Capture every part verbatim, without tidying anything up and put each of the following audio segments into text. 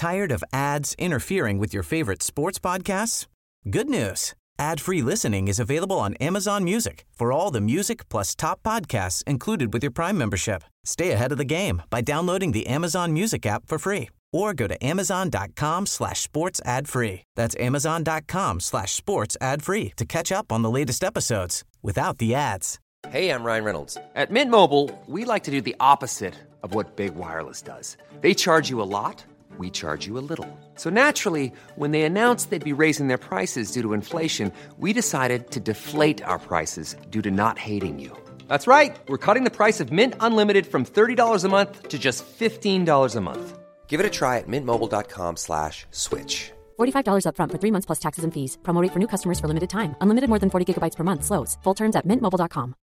Tired of ads interfering with your favorite sports podcasts? Good news. Ad-free listening is available on Amazon Music for all the music plus top podcasts included with your Prime membership. Stay ahead of the game by downloading the Amazon Music app for free or go to amazon.com slash sports ad free. That's amazon.com slash sports ad free to catch up on the latest episodes without the ads. Hey, I'm Ryan Reynolds. At Mint Mobile, we like to do the opposite of what Big Wireless does. They charge you a lot. We charge you a little. So naturally, when they announced they'd be raising their prices due to inflation, we decided to deflate our prices due to not hating you. That's right. We're cutting the price of Mint Unlimited from thirty dollars a month to just fifteen dollars a month. Give it a try at mintmobile.com slash switch. forty-five dollars up front for three months plus taxes and fees. Promo rate for new customers for limited time. Unlimited more than forty gigabytes per month. Slows full terms at mint mobile dot com.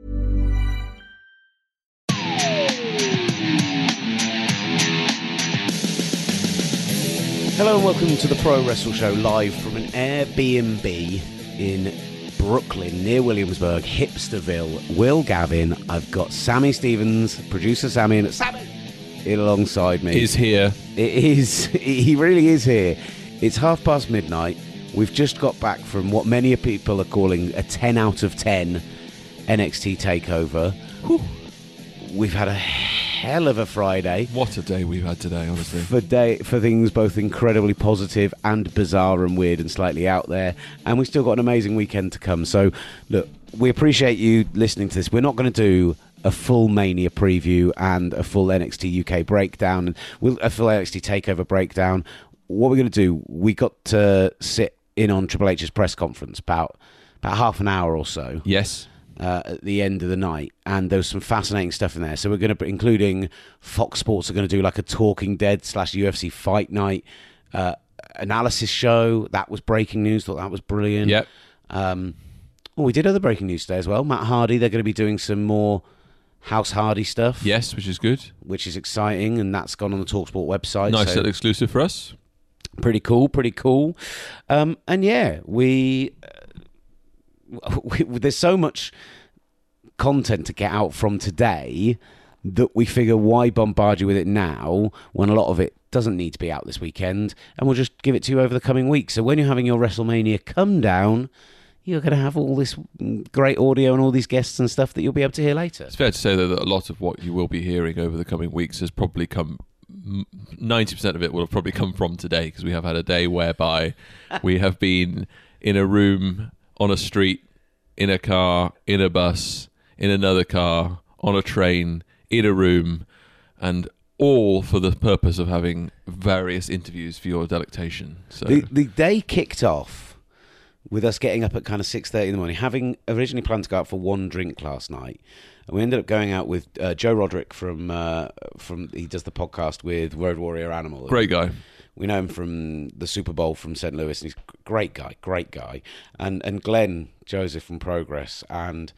Hello and welcome to the Pro Wrestle Show, live from an Airbnb in Brooklyn, near Williamsburg, Hipsterville. Will Gavin, I've got Sammy Stevens, producer Sammy, and Sammy in alongside me. He's here. It is. He really is here. It's half past midnight. We've just got back from what many people are calling a ten out of ten N X T takeover. Whew. We've had a hell of a Friday. What a day we've had today, honestly. For day for things both incredibly positive and bizarre and weird and slightly out there. And we've still got an amazing weekend to come. So, look, we appreciate you listening to this. We're not going to do a full Mania preview and a full N X T U K breakdown, and we'll, a full N X T TakeOver breakdown. What we're going to do, we got to sit in on Triple H's press conference about about half an hour or so. Yes. Uh, at the end of the night, and there was some fascinating stuff in there. So we're going to, including Fox Sports are going to do like a Talking Dead slash U F C Fight Night uh, analysis show. That was breaking news. Thought that was brilliant. Yep. Um, oh, we did other breaking news today as well. Matt Hardy, they're going to be doing some more House Hardy stuff. Yes, which is good. Which is exciting, and that's gone on the TalkSport website. Nice so little exclusive for us. Pretty cool, pretty cool. Um, and yeah, we, uh, we there's so much content to get out from today that we figure why bombard you with it now when a lot of it doesn't need to be out this weekend, and we'll just give it to you over the coming weeks. So when you're having your WrestleMania come down, you're going to have all this great audio and all these guests and stuff that you'll be able to hear later. It's fair to say, though, that a lot of what you will be hearing over the coming weeks has probably come, ninety percent of it will have probably come from today, because we have had a day whereby we have been in a room, on a street, in a car, in a bus, in another car, on a train, in a room, and all for the purpose of having various interviews for your delectation. So the, the day kicked off with us getting up at kind of six thirty in the morning, having originally planned to go out for one drink last night. And we ended up going out with uh, Joe Roderick from, uh, from he does the podcast with Road Warrior Animal. Great guy. We know him from the Super Bowl from Saint Louis, and he's a great guy, great guy. And, and Glenn Joseph from Progress, and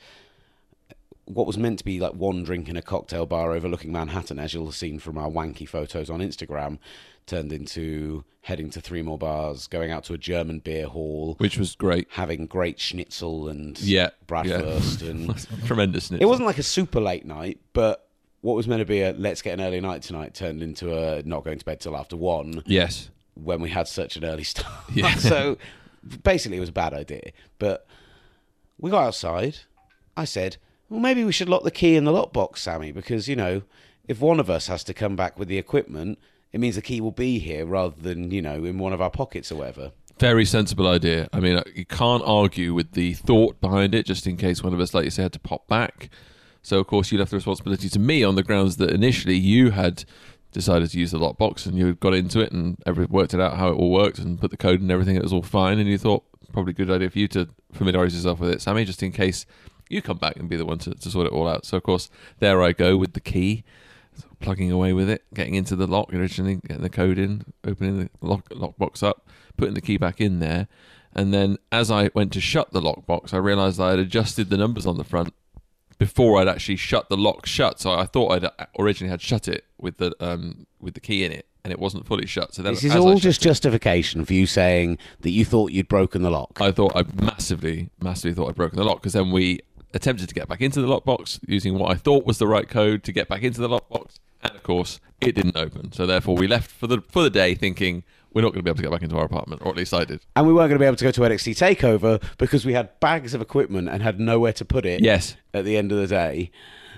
what was meant to be like one drink in a cocktail bar overlooking Manhattan, as you'll have seen from our wanky photos on Instagram, turned into heading to three more bars, going out to a German beer hall, which was great, having great schnitzel and yeah, bratwurst yeah. and tremendous schnitzel. It wasn't like a super late night, but what was meant to be a let's get an early night tonight turned into a not going to bed till after one. Yes, when we had such an early start. Yeah. So basically, it was a bad idea. But we got outside. I said, well, maybe we should lock the key in the lockbox, Sammy, because, you know, if one of us has to come back with the equipment, it means the key will be here rather than, you know, in one of our pockets or whatever. Very sensible idea. I mean, you can't argue with the thought behind it, just in case one of us, like you said, had to pop back. So, of course, you left the responsibility to me on the grounds that initially you had decided to use the lockbox and you got into it and every, worked it out how it all worked and put the code and everything. It was all fine, and you thought probably a good idea for you to familiarise yourself with it, Sammy, just in case you come back and be the one to, to sort it all out. So, of course, there I go with the key, plugging away with it, getting into the lock originally, getting the code in, opening the lock lockbox up, putting the key back in there. And then as I went to shut the lockbox, I realised I had adjusted the numbers on the front before I'd actually shut the lock shut. So I thought I'd originally had shut it with the um, with the key in it, and it wasn't fully shut. So then, this is all just justification for you saying that you thought you'd broken the lock. I thought I massively, massively thought I'd broken the lock, because then we attempted to get back into the lockbox using what I thought was the right code to get back into the lockbox, And of course, it didn't open. So therefore, we left for the for the day thinking we're not going to be able to get back into our apartment, or at least I did. And we weren't going to be able to go to N X T TakeOver because we had bags of equipment and had nowhere to put it. Yes. At the end of the day.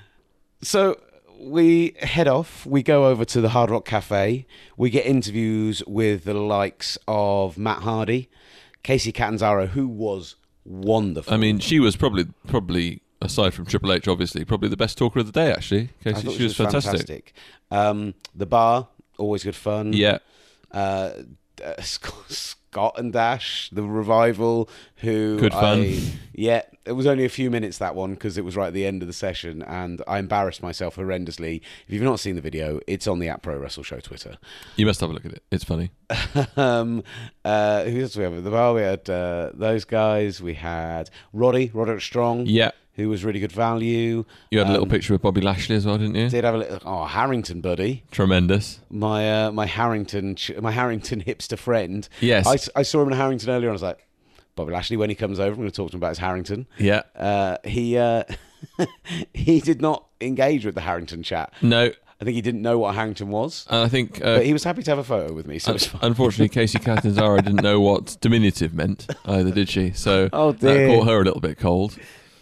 So we head off. We go over to the Hard Rock Cafe. We get interviews with the likes of Matt Hardy, Casey Catanzaro, who was wonderful. I mean, she was probably probably aside from Triple H, obviously, probably the best talker of the day. Actually, Casey, I thought she, she was, was fantastic. fantastic. Um, the bar, always good fun. Yeah. Uh, uh, Scott and Dash, the revival, who Good fun. I, yeah, it was only a few minutes, that one, because it was right at the end of the session, and I embarrassed myself horrendously. If you've not seen the video, it's on the at Pro Wrestle Show Twitter. You must have a look at it. It's funny. um, uh, who else did we have at the bar? We had uh, those guys. We had Roddy, Roderick Strong. Yeah. Who was really good value. You had a little Um, picture with Bobby Lashley as well, didn't you? Did have a little, oh, Harrington, buddy. Tremendous. My uh, my Harrington ch- my Harrington hipster friend. Yes. I, I saw him in Harrington earlier and I was like, Bobby Lashley, when he comes over, I'm going to talk to him about his Harrington. Yeah. Uh, he uh, he did not engage with the Harrington chat. No. I think he didn't know what Harrington was. And I think... Uh, but he was happy to have a photo with me, so it's fine. Unfortunately, Casey Catanzaro didn't know what diminutive meant either, did she? So Oh, that dear. caught her a little bit cold.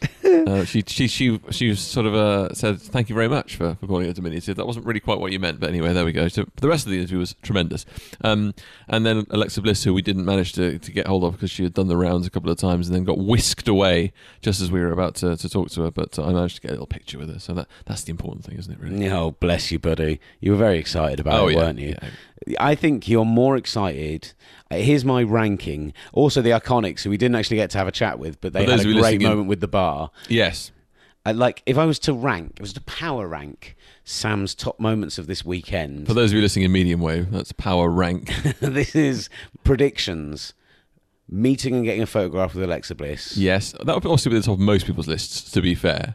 Uh, she she she she sort of uh, said thank you very much for, for calling it diminutive. That wasn't really quite what you meant, but anyway, there we go. So the rest of the interview was tremendous. Um, and then Alexa Bliss, who we didn't manage to, to get hold of because she had done the rounds a couple of times and then got whisked away just as we were about to, to talk to her. But I managed to get a little picture with her, so that that's the important thing, isn't it? Really? Oh, bless you, buddy. You were very excited about Oh, it, yeah, weren't you? yeah. I think you're more excited. Uh, Here's my ranking. Also, the Iconics, who we didn't actually get to have a chat with, but they For had those a of you great listening in- moment with the bar. Yes. Uh, like, if I was to rank, if I was to power rank Sam's top moments of this weekend, For those of you listening in medium wave, that's power rank. this is predictions. Meeting and getting a photograph with Alexa Bliss. Yes, that would also be at the top of most people's lists. To be fair,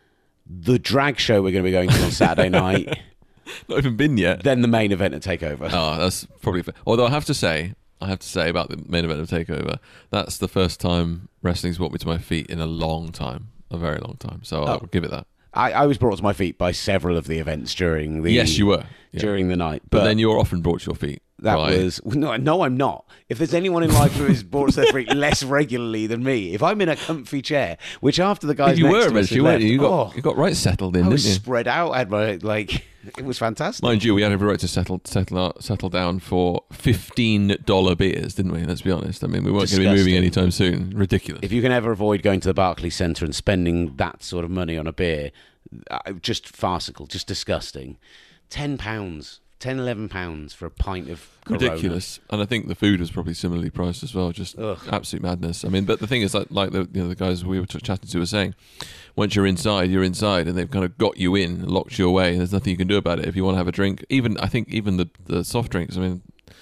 The drag show we're going to be going to on Saturday night. not even been yet. Then the main event at TakeOver. Oh, that's probably fair. Although I have to say, I have to say about the main event of TakeOver, that's the first time wrestling's brought me to my feet in a long time, a very long time. So I'll Oh. give it that. I, I was brought to my feet by several of the events during the Yes, you were. Yeah. during the night, But, but, then you're often brought to your feet. that by- was no, no, I'm not. If there's anyone in life who is brought to their feet less regularly than me, if I'm in a comfy chair, which after the guys You next were to us eventually, had weren't you? You left, got oh, you got right settled in, I was didn't you? spread out. I had my like, it was fantastic. Mind you, we had every right to settle settle out, settle down for fifteen dollar beers, didn't we? Let's be honest. I mean, we weren't going to be moving Disgusting. anytime soon. Ridiculous. If you can ever avoid going to the Barclays Centre and spending that sort of money on a beer, uh, just farcical, just disgusting. Ten pounds, ten, eleven pounds for a pint of Corona. Ridiculous. And I think the food was probably similarly priced as well. Just Ugh. absolute madness. I mean, but the thing is, like, like the you know the guys we were t- chatting to were saying, once you're inside, you're inside, and they've kind of got you in, locked you away, and there's nothing you can do about it. If you want to have a drink, even I think even the, the soft drinks. I mean,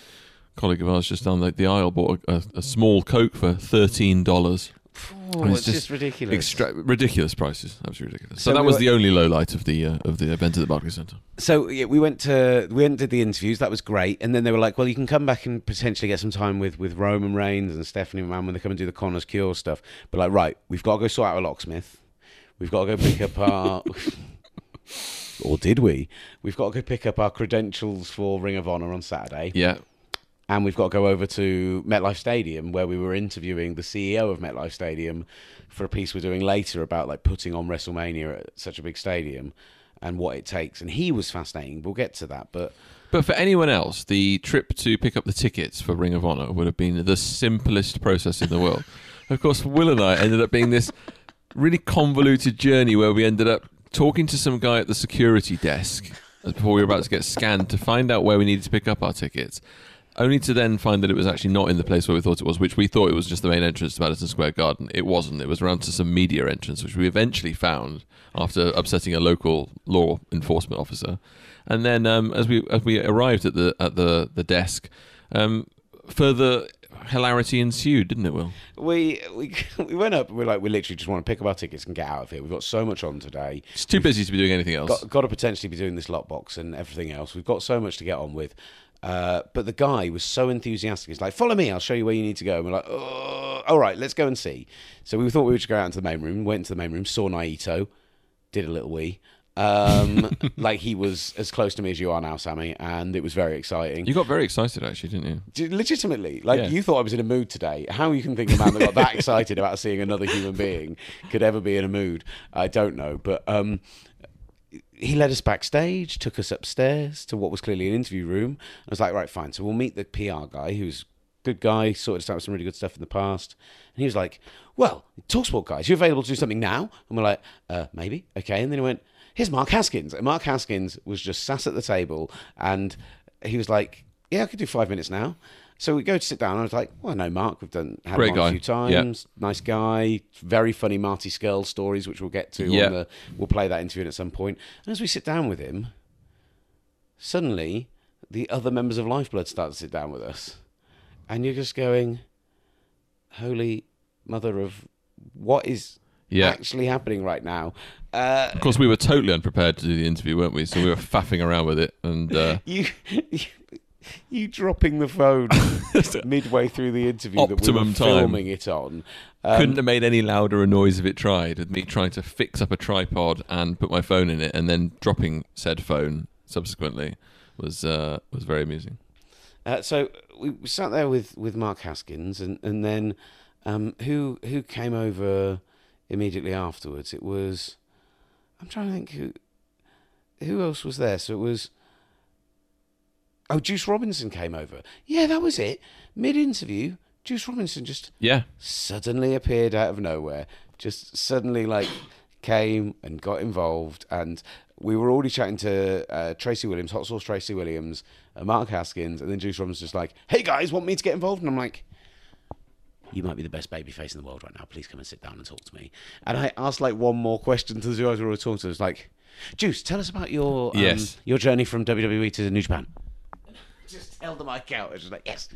a colleague of ours just down the, the aisle bought a, a, a small Coke for thirteen dollars. Oh, it's, just, ridiculous. Extra- ridiculous prices, absolutely ridiculous. So, So that we was were- the only low light of the uh, of the event at the Barclays Centre. So yeah, we went to we went and did the interviews. That was great. And then they were like, "Well, you can come back and potentially get some time with, with Roman Reigns and Stephanie McMahon when they come and do the Connor's Cure stuff." But like, right, we've got to go sort out a locksmith. We've got to go pick up our, or did we? We've got to go pick up our credentials for Ring of Honor on Saturday, Yeah, and we've got to go over to MetLife Stadium where we were interviewing the C E O of MetLife Stadium for a piece we're doing later about like putting on WrestleMania at such a big stadium and what it takes. And he was fascinating. We'll get to that, but. but for anyone else, the trip to pick up the tickets for Ring of Honor would have been the simplest process in the world. Of course, Will and I ended up being this really convoluted journey where we ended up talking to some guy at the security desk before we were about to get scanned to find out where we needed to pick up our tickets, only to then find that it was actually not in the place where we thought it was, which we thought it was just the main entrance to Madison Square Garden. It wasn't. It was around to some media entrance, which we eventually found after upsetting a local law enforcement officer. And then um, as we as we arrived at the at the the desk, um, further hilarity ensued, didn't it, Will? We we we went up and we're like, we literally just want to pick up our tickets and get out of here. We've got so much on today. It's too busy to be doing anything else. Got, got to potentially be doing this lockbox and everything else. We've got so much to get on with. Uh, but the guy was so enthusiastic. He's like, follow me, I'll show you where you need to go. And we're like, oh, all right, let's go and see. So we thought we would just go out into the main room, went into the main room, saw Naito, did a little wee. Um, like he was as close to me as you are now, Sammy, and it was very exciting. You got very excited, actually, didn't you? Legitimately, like Yeah. you thought I was in a mood today. How you can think a man that got that excited about seeing another human being could ever be in a mood, I don't know. But um, he led us backstage, took us upstairs to what was clearly an interview room. I was like, right, fine. So we'll meet the P R guy, who's a good guy, sorted us out with some really good stuff in the past. And he was like, well, TalkSport guys, you available to do something now? And we're like, uh, maybe, okay. And then he went, here's Mark Haskins. And Mark Haskins was just sat at the table and he was like, yeah, I could do five minutes now. So we go to sit down and I was like, well, no, Mark, we've done had Great him on guy. a few times. Yeah. Nice guy. Very funny Marty Skrull stories, which we'll get to. Yeah. On the, we'll play that interview at some point. And as we sit down with him, suddenly the other members of Lifeblood start to sit down with us. And you're just going, holy mother of what is Yeah. actually happening right now? Uh, Of course, we were totally unprepared to do the interview, weren't we? So we were faffing around with it. And uh, you, you you dropping the phone midway through the interview that we Optimum were time. filming it on. Um, couldn't have made any louder a noise if it tried, with me trying to fix up a tripod and put my phone in it and then dropping said phone subsequently was uh, was very amusing. Uh, so we we sat there with, with Mark Haskins, and and then um, who who came over immediately afterwards? It was, I'm trying to think who who else was there. So it was, oh, Juice Robinson came over. Yeah, that was it. Mid interview, Juice Robinson just Yeah. suddenly appeared out of nowhere. Just suddenly like came and got involved, and we were already chatting to uh, Tracy Williams, Hot Sauce Tracy Williams, uh, Mark Haskins, and then Juice Robinson's just like, hey guys, want me to get involved? And I'm like, you might be the best babyface in the world right now. Please come and sit down and talk to me. And I asked like one more question to the two guys we were talking to. It was like, Juice, tell us about your um, Yes. your journey from W W E to New Japan. Just held the mic out. I was just like, yes.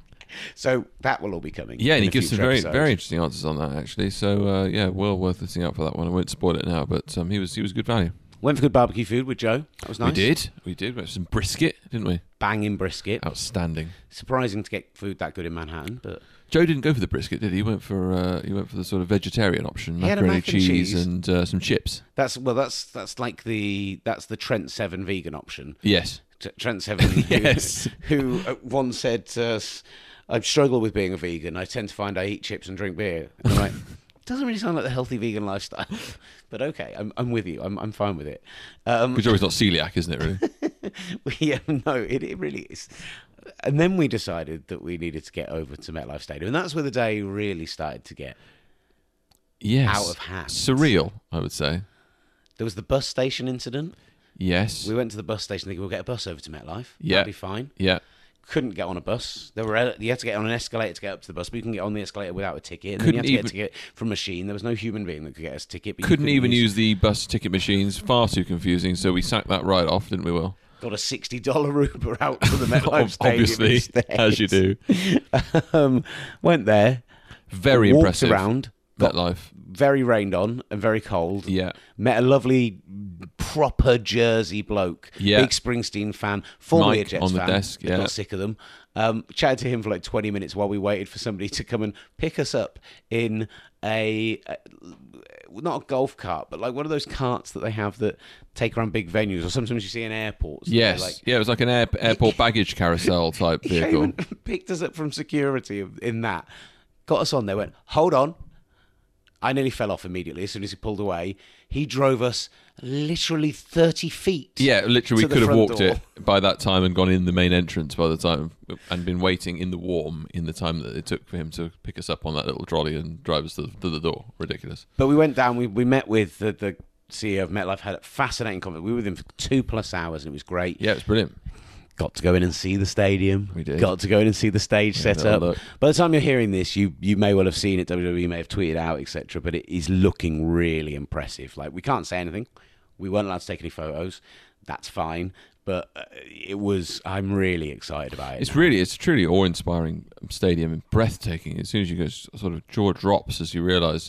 So that will all be coming. Yeah, and in he a gives some future very episode. very interesting answers on that, actually. So, uh, yeah, well worth listening out for that one. I won't spoil it now, but um, he was he was good value. Went for good barbecue food with Joe. That was nice. We did. We did. We had some brisket, didn't we? Banging brisket. Outstanding. Surprising to get food that good in Manhattan, but Joe didn't go for the brisket, did he? He went for uh, he went for the sort of vegetarian option, He had a macaroni mac and cheese, cheese. and uh, some chips. that's well, that's that's like the that's the Trent Seven vegan option. Yes. T- Trent Seven, who, Yes. who uh, once said to us, "I struggle with being a vegan. I tend to find I eat chips and drink beer." And I'm like, doesn't really sound like the healthy vegan lifestyle, but okay, I'm I'm with you. I'm I'm fine with it. Um, Good job he's not celiac, isn't it, really? yeah, no, it it really is. And then we decided that we needed to get over to MetLife Stadium, and that's where the day really started to get Yes. out of hand. Surreal, I would say. There was the bus station incident. Yes. We went to the bus station thinking we'll get a bus over to MetLife. Yeah. That'd be fine. Yeah. Couldn't get on a bus. There were you had to get on an escalator to get up to the bus, but you can get on the escalator without a ticket. And Couldn't then you had to even- get a ticket from a machine. There was no human being that could get us a ticket. But you Couldn't even use the bus ticket machines. Far too confusing. So we sacked that right off, didn't we, Will? Got a sixty dollar Uber out to the MetLife Ob- Stadium. Obviously, instead. as you do. um, went there. Very walked impressive. around. Got MetLife. very rained on and very cold. Yeah. Met a lovely, proper Jersey bloke. Yeah. Big Springsteen fan. Formerly Mike a Jets on the fan. desk, yeah. Got sick of them. Um, chatted to him for like twenty minutes while we waited for somebody to come and pick us up in a, a not a golf cart, but like one of those carts that they have that take around big venues, or sometimes you see in airports. Yes. Like, yeah, it was like an air, airport baggage carousel type he came vehicle. and picked us up from security in that. Got us on there. Went, hold on. I nearly fell off immediately as soon as he pulled away. He drove us literally thirty feet. Yeah, literally, to we the could have front walked door. it by that time and gone in the main entrance by the time, and been waiting in the warm in the time that it took for him to pick us up on that little trolley and drive us to, to the door. Ridiculous. But we went down. We we met with the, the C E O of MetLife. Had a fascinating conversation. We were with him for two plus hours, and it was great. Yeah, it's brilliant. Got to go in and see the stadium. We did. Got to go in and see the stage Yeah, set little up. look. By the time you're hearing this, you you may well have seen it. W W E may have tweeted out, et cetera. But it is looking really impressive. Like, we can't say anything. We weren't allowed to take any photos. That's fine. But uh, it was. I'm really excited about it. It's now. really, it's a truly awe-inspiring stadium and breathtaking. As soon as you go, sort of jaw drops as you realise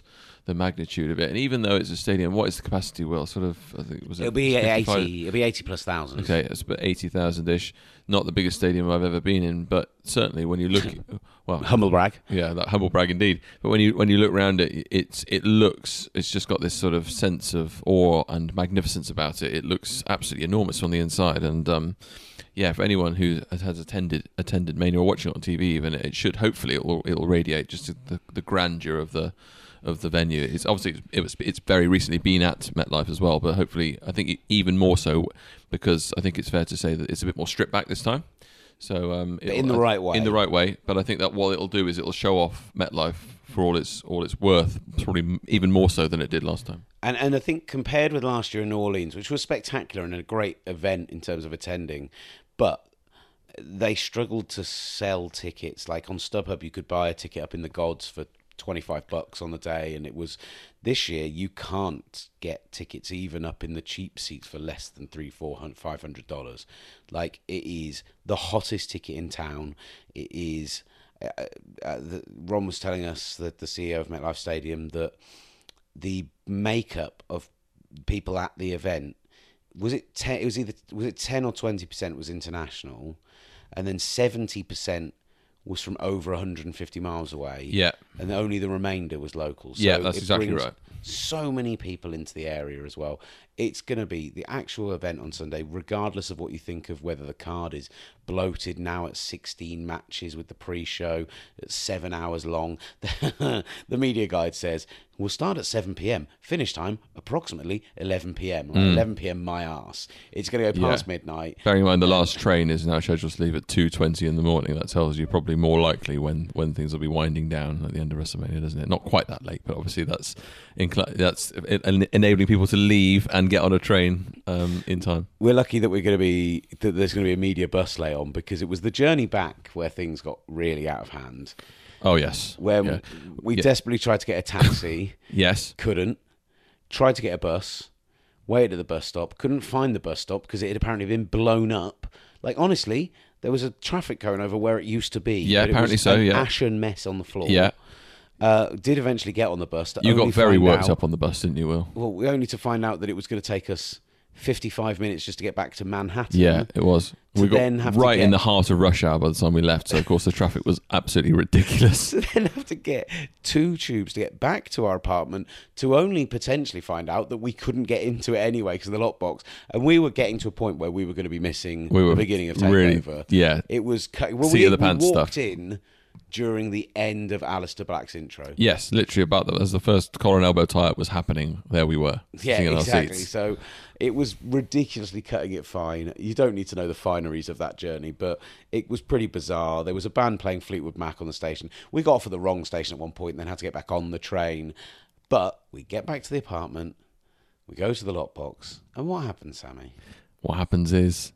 the magnitude of it. And even though it's a stadium, what is the capacity, Will? Sort of, I think, was it It'll be fifty-five? eighty. It'll be eighty plus thousand. Okay, it's about eighty thousand ish. Not the biggest stadium I've ever been in, but certainly when you look, well, Humble brag. yeah, that humble brag indeed. But when you when you look around it, it's it looks, it's just got this sort of sense of awe and magnificence about it. It looks absolutely enormous on the inside, and um, yeah, for anyone who has attended attended Mania or watching it on T V, even it should hopefully it will it'll radiate just the the grandeur of the. of the venue. It's obviously it was it's very recently been at MetLife as well, but hopefully I think even more so, because I think it's fair to say that it's a bit more stripped back this time. So um, in the right way. In the right way, but I think that what it'll do is it'll show off MetLife for all its all its worth, probably even more so than it did last time. And and I think compared with last year in New Orleans, which was spectacular and a great event in terms of attending, but they struggled to sell tickets. Like on StubHub, you could buy a ticket up in the gods for twenty-five bucks on the day, and it was this year you can't get tickets even up in the cheap seats for less than three, four hundred, five hundred dollars. Like, it is the hottest ticket in town. It is. Uh, uh, the, Ron was telling us, that the C E O of MetLife Stadium, that the makeup of people at the event was it ten, it was either was it ten or twenty percent was international, and then seventy percent was from over one hundred fifty miles away. Yeah. And only the remainder was local. So yeah, that's it exactly brings right. so many people into the area as well. It's going to be the actual event on Sunday, regardless of what you think of whether the card is bloated now at sixteen matches with the pre-show at seven hours long. The media guide says, we'll start at seven p.m, finish time approximately eleven p.m. Like Mm. eleven p.m. my arse. It's going to go past Yeah. midnight. Bearing in mind the last train is now scheduled to leave at two twenty in the morning, that tells you probably more likely when, when things will be winding down at the end of WrestleMania, doesn't it? Not quite that late, but obviously that's incl- that's enabling people to leave and get on a train um, in time. We're lucky that we're going to be that there's going to be a media bus lay on, because it was the journey back where things got really out of hand. Oh yes, Where yeah. we Yeah. desperately tried to get a taxi, Yes. couldn't. Tried to get a bus, waited at the bus stop, couldn't find the bus stop because it had apparently been blown up. Like, honestly, there was a traffic cone over where it used to be. Yeah, but it apparently was so, an yeah. ashen mess on the floor. Yeah. Uh, did eventually get on the bus. To You only got very find worked out- up on the bus, didn't you, Will? Well, we only to find out that it was going to take us fifty-five minutes just to get back to Manhattan. Yeah, it was. To We got then have to right in get- the heart of rush hour by the time we left, so of course the traffic was absolutely ridiculous. To then have to get two tubes to get back to our apartment, to only potentially find out that we couldn't get into it anyway because of the lockbox. And we were getting to a point where we were going to be missing We were the beginning of really- Takeover. yeah. It was... cu- Well, Seat we, of the we pants walked stuff. in during the end of Alistair Black's intro. Yes, literally about that. As the first collar and elbow tie-up was happening, there we were, Yeah, sitting in our exactly. seats. So it was ridiculously cutting it fine. You don't need to know the fineries of that journey, but it was pretty bizarre. There was a band playing Fleetwood Mac on the station. We got off at the wrong station at one point and then had to get back on the train. But we get back to the apartment, we go to the lockbox, and what happens, Sammy? What happens is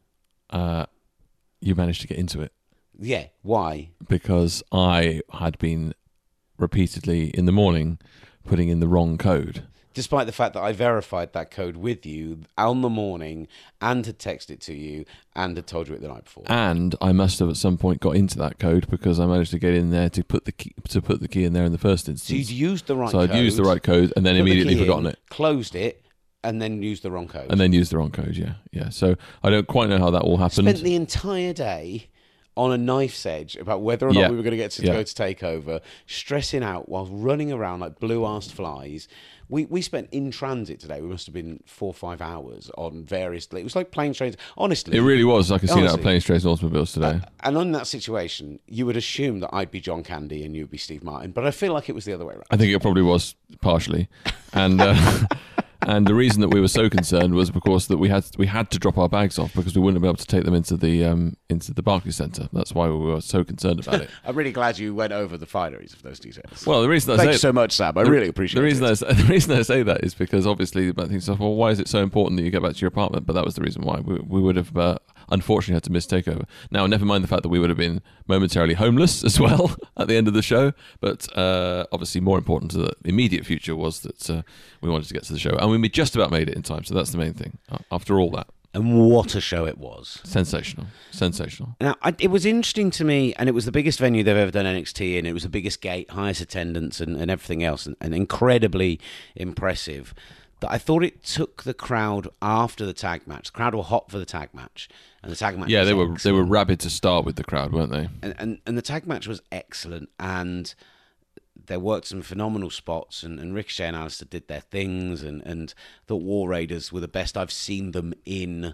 uh, you managed to get into it Yeah, why? because I had been repeatedly in the morning putting in the wrong code. Despite the fact that I verified that code with you on the morning and had texted it to you and had told you it the night before. And I must have at some point got into that code because I managed to get in there to put the key, to put the key in there in the first So instance. you'd used the right So code. I'd used the right code and then put the immediately key forgotten in, it. Closed it, and then used the wrong code. And then used the wrong code, yeah. Yeah. So I don't quite know how that all happened. Spent the entire day on a knife's edge about whether or not Yeah. we were going to get to Yeah. go to Takeover, stressing out while running around like blue-arsed flies. We we spent in transit today. We must have been four or five hours on various... It was like planes, trains. Honestly... It really was. I could see that Honestly. at planes, trains and automobiles today. And on that situation, you would assume that I'd be John Candy and you would be Steve Martin, but I feel like it was the other way around. I think it probably was partially, and uh, and the reason that we were so concerned was because that we had we had to drop our bags off because we wouldn't be able to take them into the um, into the Barclays Centre. That's why we were so concerned about it. I'm really glad you went over the fineries of those details. Well, the reason I Thank say you so much, Sam. I really appreciate the reason it. I, the reason I say that is because obviously, I think so. Well, why is it so important that you get back to your apartment? But that was the reason why we, we would have. Uh, unfortunately had to miss Takeover. Now, never mind the fact that we would have been momentarily homeless as well at the end of the show, but uh, obviously more important to the immediate future was that uh, we wanted to get to the show, and we just about made it in time, so that's the main thing, uh, after all that. And what a show it was. Sensational. Sensational. Now, I, it was interesting to me, and it was the biggest venue they've ever done N X T in. It was the biggest gate, highest attendance, and, and everything else, and, and incredibly impressive. That I thought it took the crowd after the tag match. The crowd were hot for the tag match, and the tag match. Yeah, was they were excellent. they were rabid to start with the crowd, weren't they? And, and and the tag match was excellent, and they worked some phenomenal spots, and, and Ricochet and Alistair did their things, and, and I thought War Raiders were the best I've seen them in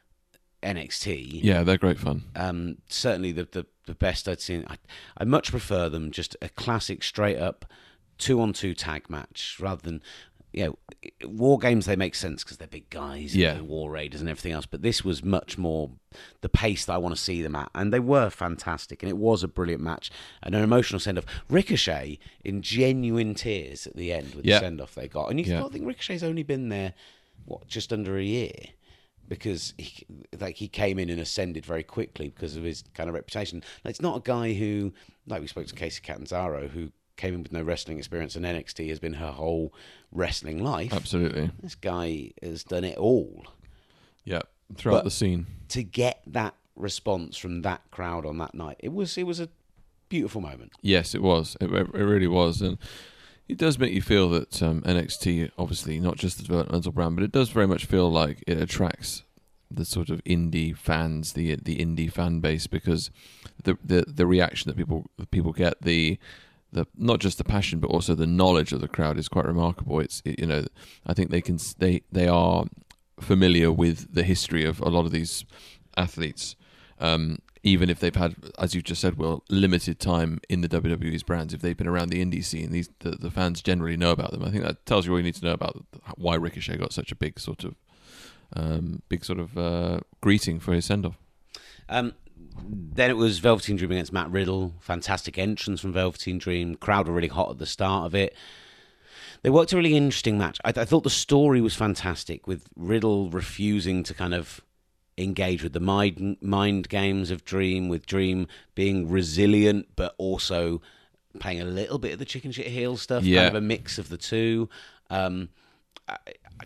N X T. Yeah, they're great fun. Um, certainly the, the, the best I'd seen. I, I much prefer them just a classic straight up two on two tag match rather than, you know, War Games. They make sense because they're big guys, yeah, and War Raiders and everything else. But this was much more the pace that I want to see them at, and they were fantastic, and it was a brilliant match and an emotional send off. Ricochet in genuine tears at the end with yeah. the send off they got, and you yeah. got to think Ricochet's only been there what just under a year. Because he, like he came in and ascended very quickly because of his kind of reputation. Like, it's not a guy who, like we spoke to Casey Catanzaro, who came in with no wrestling experience, and N X T has been her whole wrestling life. Absolutely. This guy has done it all. Yeah, throughout But the scene. To get that response from that crowd on that night, it was it was a beautiful moment. Yes, it was. It, it really was. And it does make you feel that um, N X T, obviously not just the developmental brand, but it does very much feel like it attracts the sort of indie fans, the the indie fan base, because the the, the reaction that people people get, the the not just the passion but also the knowledge of the crowd is quite remarkable. It's it, you know, I think they can they they are familiar with the history of a lot of these athletes. Um, even if they've had, as you just said, Will, limited time in the W W E's brands, if they've been around the indie scene, these the, the fans generally know about them. I think that tells you all you need to know about why Ricochet got such a big sort of um, big sort of uh, greeting for his send-off. Um, then it was Velveteen Dream against Matt Riddle. Fantastic entrance from Velveteen Dream. Crowd were really hot at the start of it. They worked a really interesting match. I, I thought the story was fantastic, with Riddle refusing to kind of engage with the mind, mind games of Dream, with Dream being resilient but also playing a little bit of the chicken shit heel stuff, yeah. kind of a mix of the two. Um, I, I,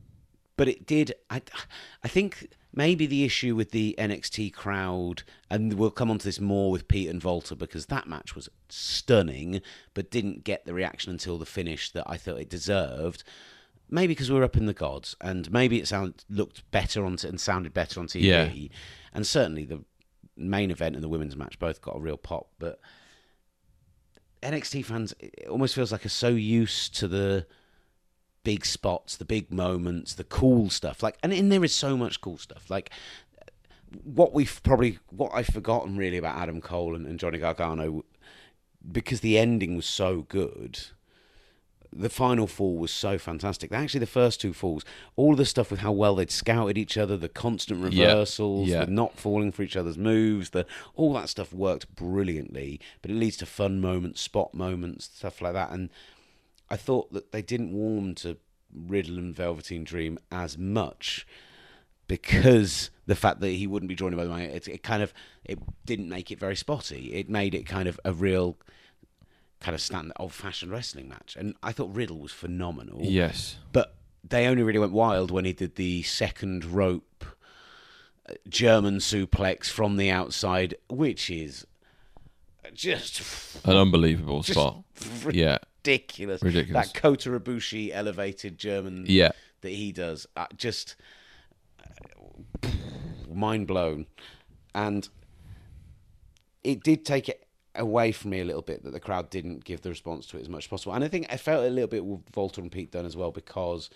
but it did, I, I think maybe the issue with the N X T crowd, and we'll come on to this more with Pete and Volta, because that match was stunning but didn't get the reaction until the finish that I thought it deserved. Maybe because we were up in the gods, and maybe it sound, looked better on t- and sounded better on T V. Yeah. And certainly the main event and the women's match both got a real pop. But N X T fans, it almost feels like are so used to the big spots, the big moments, the cool stuff. Like, and in there is so much cool stuff. Like, what we've probably, what I've forgotten really about Adam Cole and, and Johnny Gargano, because the ending was so good. The final fall was so fantastic. Actually, the first two falls, all of the stuff with how well they'd scouted each other, the constant reversals, yeah. Yeah. the not falling for each other's moves, the all that stuff worked brilliantly. But it leads to fun moments, spot moments, stuff like that. And I thought that they didn't warm to Riddle and Velveteen Dream as much because the fact that he wouldn't be joined by the money, it, it kind of it didn't make it very spotty. It made it kind of a real kind of standard old-fashioned wrestling match, and I thought Riddle was phenomenal. Yes, but they only really went wild when he did the second rope German suplex from the outside, which is just an unbelievable just spot. Yeah, ridiculous. Ridiculous. That Kota Ibushi elevated German. Yeah. that he does, uh, just uh, mind blown, and it did take it away from me a little bit that the crowd didn't give the response to it as much as possible. And I think I felt a little bit with Volta and Pete Dunne as well, because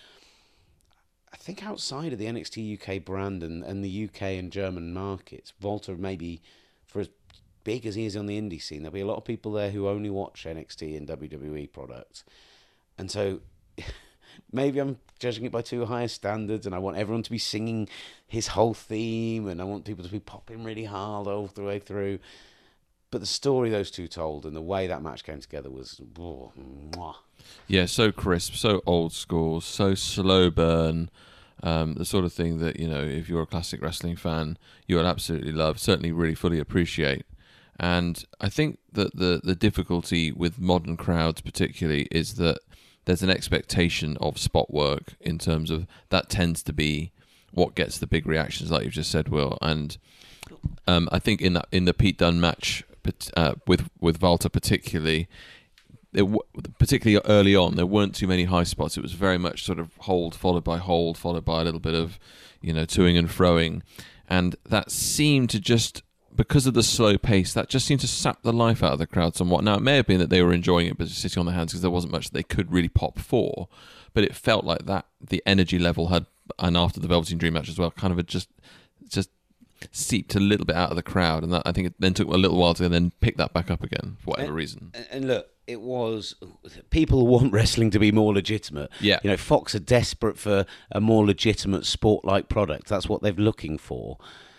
I think outside of the N X T U K brand and, and the U K and German markets, Volta maybe, for as big as he is on the indie scene, there'll be a lot of people there who only watch N X T and W W E products. And so maybe I'm judging it by too high standards, and I want everyone to be singing his whole theme, and I want people to be popping really hard all the way through. But the story those two told and the way that match came together was... Oh, mwah. Yeah, so crisp, so old school, so slow burn. Um, the sort of thing that, you know, if you're a classic wrestling fan, you would absolutely love, certainly really fully appreciate. And I think that the, the difficulty with modern crowds particularly is that there's an expectation of spot work in terms of that tends to be what gets the big reactions, like you've just said, Will. And um, I think in that in the Pete Dunne match uh, with with Walter particularly, it w- particularly early on, there weren't too many high spots. It was very much sort of hold followed by hold followed by a little bit of, you know, toing and froing, and that seemed to just, because of the slow pace, that just seemed to sap the life out of the crowd somewhat. Now, it may have been that they were enjoying it, but just sitting on their hands because there wasn't much they could really pop for. But it felt like that the energy level had, and after the Velveteen Dream match as well, kind of had just just seeped a little bit out of the crowd, and that I think it then took a little while to then pick that back up again for whatever and, reason. And look, it was, people want wrestling to be more legitimate. Yeah. You know, Fox are desperate for a more legitimate sport-like product. That's what they're looking for.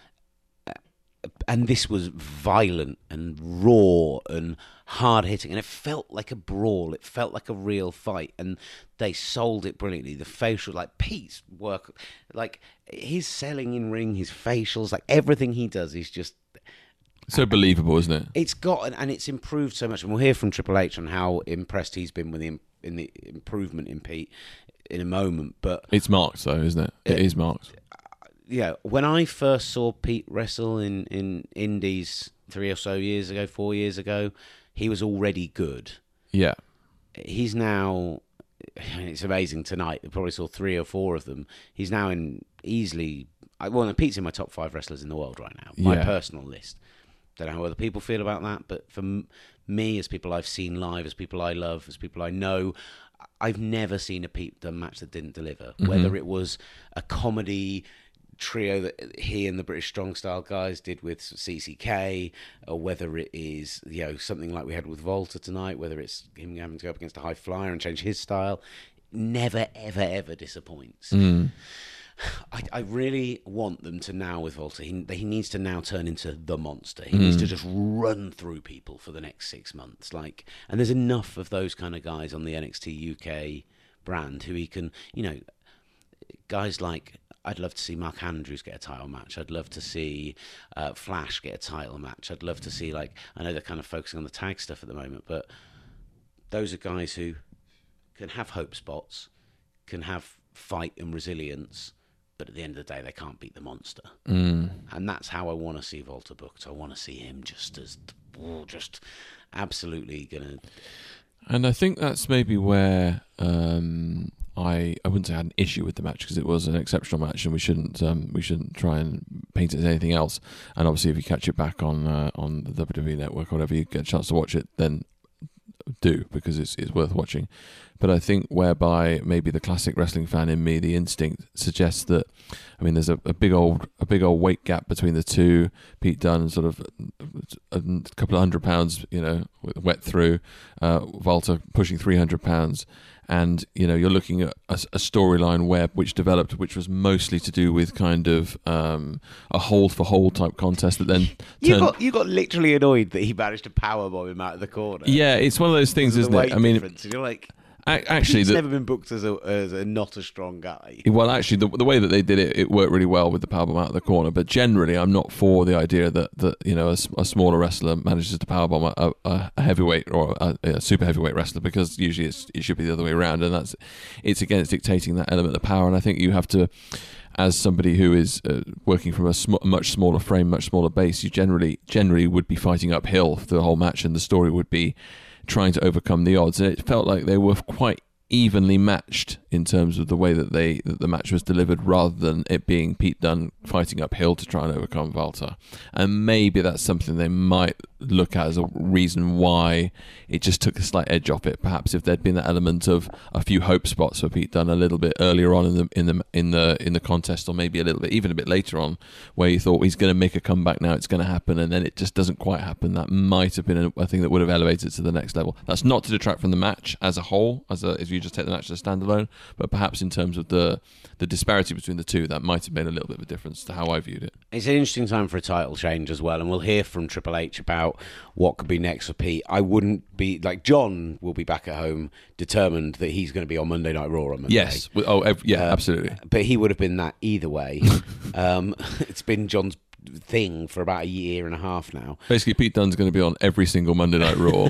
And this was violent and raw and hard-hitting, and it felt like a brawl. It felt like a real fight, and they sold it brilliantly. The facial, like Pete's work, like his selling in ring, his facials, like everything he does is just so believable, isn't it? It's got, and it's improved so much. And we'll hear from Triple H on how impressed he's been with the in the improvement in Pete in a moment. But it's marked, though, isn't it? It, it is marked. Yeah, when I first saw Pete wrestle in, in Indies three or so years ago, four years ago, he was already good. Yeah. He's now, it's amazing tonight, I probably saw three or four of them. He's now in easily, well, Pete's in my top five wrestlers in the world right now, my yeah. personal list. Don't know how other people feel about that, but for me, as people I've seen live, as people I love, as people I know, I've never seen a Pete Dunne match that didn't deliver. Mm-hmm. Whether it was a comedy trio that he and the British Strong Style guys did with C C K, or whether it is, you know, something like we had with Walter tonight, whether it's him having to go up against a high flyer and change his style, never, ever, ever disappoints. Mm. I, I really want them to now with Walter, he, he needs to now turn into the monster. He mm. needs to just run through people for the next six months. Like, and there's enough of those kind of guys on the N X T U K brand who he can, you know, guys like, I'd love to see Mark Andrews get a title match. I'd love to see uh, Flash get a title match. I'd love to see, like, I know they're kind of focusing on the tag stuff at the moment, but those are guys who can have hope spots, can have fight and resilience, but at the end of the day, they can't beat the monster. Mm. And that's how I want to see Walter booked. I want to see him just as, oh, just absolutely going to... And I think that's maybe where... Um I, I wouldn't say I had an issue with the match because it was an exceptional match, and we shouldn't um, we shouldn't try and paint it as anything else. And obviously, if you catch it back on uh, on the W W E Network or whatever, you get a chance to watch it, then do, because it's it's worth watching. But I think whereby maybe the classic wrestling fan in me, the instinct suggests that, I mean, there's a, a big old a big old weight gap between the two. Pete Dunne, sort of a couple of hundred pounds, you know, wet through. Uh, Walter pushing three hundred pounds. And, you know, you're looking at a, a storyline where which developed, which was mostly to do with kind of um, a hold for hold type contest that then you turned... got you got literally annoyed that he managed to powerbomb him out of the corner. Yeah, it's one of those things, isn't it? I mean, difference. You're like, actually, he's the, never been booked as a as a not a strong guy. Well, actually, the, the way that they did it, it worked really well with the powerbomb out of the corner. But generally, I'm not for the idea that, that you know a, a smaller wrestler manages to powerbomb a, a, a heavyweight or a, a super heavyweight wrestler, because usually it's, it should be the other way around, and that's it's against dictating that element of power. And I think you have to, as somebody who is uh, working from a sm- much smaller frame, much smaller base, you generally generally would be fighting uphill for the whole match, and the story would be trying to overcome the odds. And it felt like they were quite evenly matched in terms of the way that they that the match was delivered, rather than it being Pete Dunne fighting uphill to try and overcome Walter. And maybe that's something they might look at as a reason why it just took a slight edge off it. Perhaps if there'd been that element of a few hope spots for Pete Dunne a little bit earlier on in the in the in the in the contest, or maybe a little bit even a bit later on, where you thought he's going to make a comeback now, it's going to happen, and then it just doesn't quite happen. That might have been a, a thing that would have elevated it to the next level. That's not to detract from the match as a whole, as a, if you just take the match as a standalone, but perhaps in terms of the the disparity between the two, that might have made a little bit of a difference to how I viewed it. It's an interesting time for a title change as well, and we'll hear from Triple H about what could be next for Pete. I wouldn't be like John will be back at home determined that he's going to be on Monday Night Raw on Monday. Yes, oh ev- yeah, uh, absolutely. But he would have been that either way. um, it's been John's thing for about a year and a half now. Basically, Pete Dunne's going to be on every single Monday Night Raw.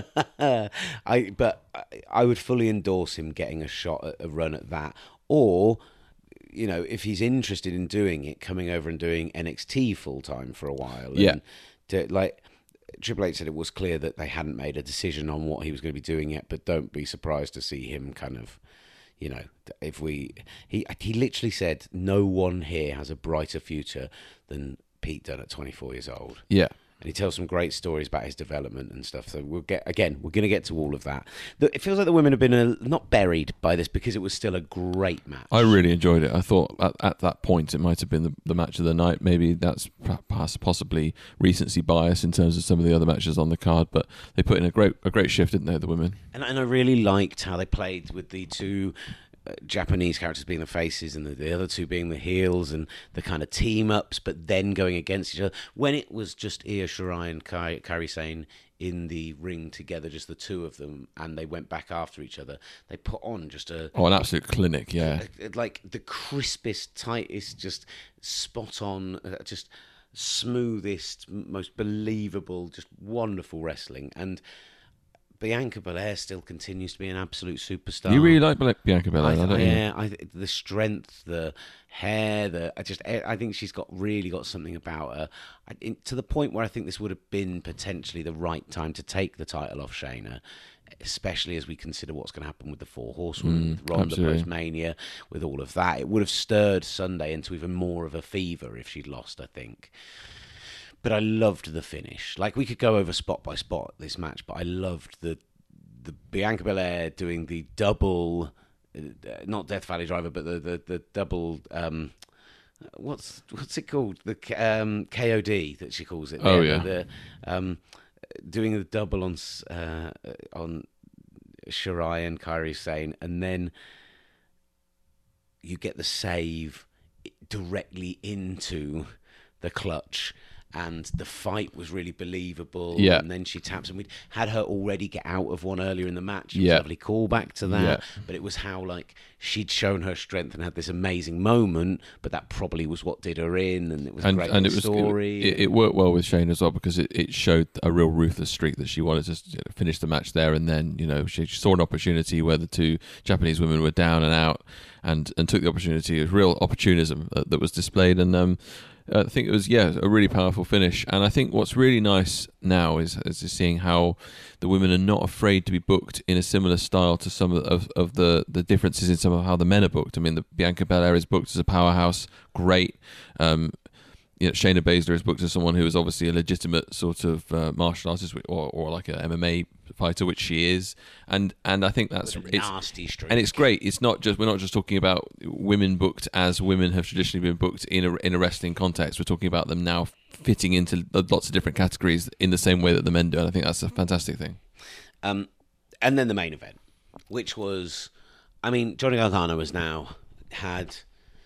I but I, I would fully endorse him getting a shot at a run at that, or you know, if he's interested in doing it, coming over and doing N X T full time for a while. Yeah. And to, like, Triple H said it was clear that they hadn't made a decision on what he was going to be doing yet, but don't be surprised to see him kind of, you know, if we... He, he literally said, no one here has a brighter future than Pete Dunne at twenty-four years old. Yeah. And he tells some great stories about his development and stuff. So we'll get again. We're going to get to all of that. The, it feels like the women have been a, not buried by this because it was still a great match. I really enjoyed it. I thought at, at that point it might have been the, the match of the night. Maybe that's perhaps possibly recency bias in terms of some of the other matches on the card, but they put in a great a great shift, didn't they, the women? And, and I really liked how they played with the two uh, Japanese characters being the faces and the, the other two being the heels, and the kind of team ups, but then going against each other. When it was just Io Shirai and Kai, Kairi Sane in the ring together, just the two of them, and they went back after each other, they put on just a oh, an absolute clinic, yeah, a, a, like the crispest, tightest, just spot on, uh, just smoothest, most believable, just wonderful wrestling. And Bianca Belair still continues to be an absolute superstar. You really like Bianca Belair, I, don't yeah, you? I, the strength, the hair, the I just I think she's got really got something about her, I, in, to the point where I think this would have been potentially the right time to take the title off Shayna, especially as we consider what's going to happen with the Four Horsewomen, Mm, with Ronda absolutely. post-Mania, with all of that. It would have stirred Sunday into even more of a fever if she'd lost, I think. But I loved the finish. Like, we could go over spot by spot this match, but I loved the the Bianca Belair doing the double, uh, not Death Valley Driver, but the the, the double. Um, what's what's it called? The um, K O D that she calls it. Oh, The- yeah. The, um, doing the double on uh, on Shirai and Kairi Sane, and then you get the save directly into the clutch, and the fight was really believable. Yeah. And then she taps, and we'd had her already get out of one earlier in the match. It was Yeah. a lovely callback to that. Yeah. But it was how, like, she'd shown her strength and had this amazing moment, but that probably was what did her in, and it was a And great and it was story. it, it worked well with Shane as well, because it, it showed a real ruthless streak that she wanted to you know, finish the match there, and then you know she, she saw an opportunity where the two Japanese women were down and out, and and took the opportunity. It was real opportunism that, that was displayed, and um. I think it was, yeah, a really powerful finish. And I think what's really nice now is, is seeing how the women are not afraid to be booked in a similar style to some of, of, of the, the differences in some of how the men are booked. I mean, the Bianca Belair is booked as a powerhouse, great. Um, you know, Shayna Baszler is booked as someone who is obviously a legitimate sort of uh, martial artist, or, or like an M M A fighter, which she is. And and I think that's With a it's nasty streak. and it's great. It's not just we're not just talking about women booked as women have traditionally been booked in a in a wrestling context. We're talking about them now fitting into lots of different categories in the same way that the men do. And I think that's a fantastic thing. Um, and then the main event, which was, I mean, Johnny Gargano has now had,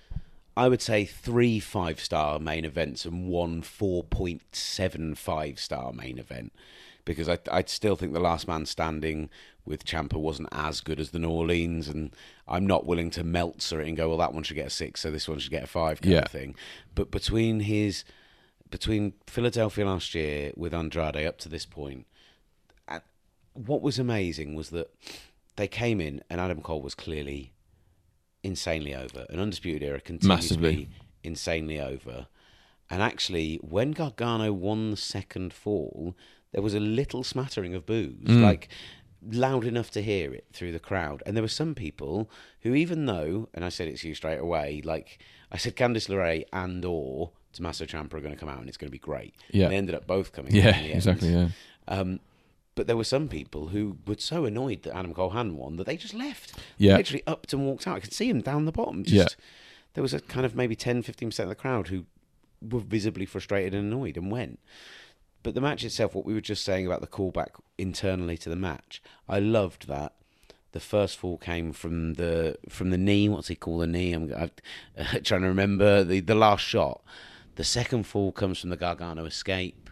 I would say, three five-star main events and one four point seven five star main event, because I I still think the Last Man Standing with Ciampa wasn't as good as the New Orleans, and I'm not willing to Meltzer it and go, well, that one should get a six, so this one should get a five kind Yeah. of thing. But between his, between Philadelphia last year with Andrade up to this point, uh, what was amazing was that they came in and Adam Cole was clearly insanely over. An Undisputed Era continues Massively. to be insanely over. And actually, when Gargano won the second fall, there was a little smattering of boos, like loud enough to hear it through the crowd. And there were some people who, even though, and I said it to you straight away, like I said, Candice LeRae and or Tommaso Ciampa are going to come out and it's going to be great. Yeah. And they ended up both coming Yeah, out in the end. exactly. Yeah. Um, but there were some people who were so annoyed that Adam Cole hadn't won that they just left. Yeah. They literally upped and walked out. I could see him down the bottom. Just, Yeah. There was a kind of maybe ten, fifteen percent of the crowd who were visibly frustrated and annoyed and went. But the match itself, what we were just saying about the callback internally to the match, I loved that. The first fall came from the from the knee. What's he called? The knee. I'm, I'm uh, trying to remember the the last shot. The second fall comes from the Gargano escape.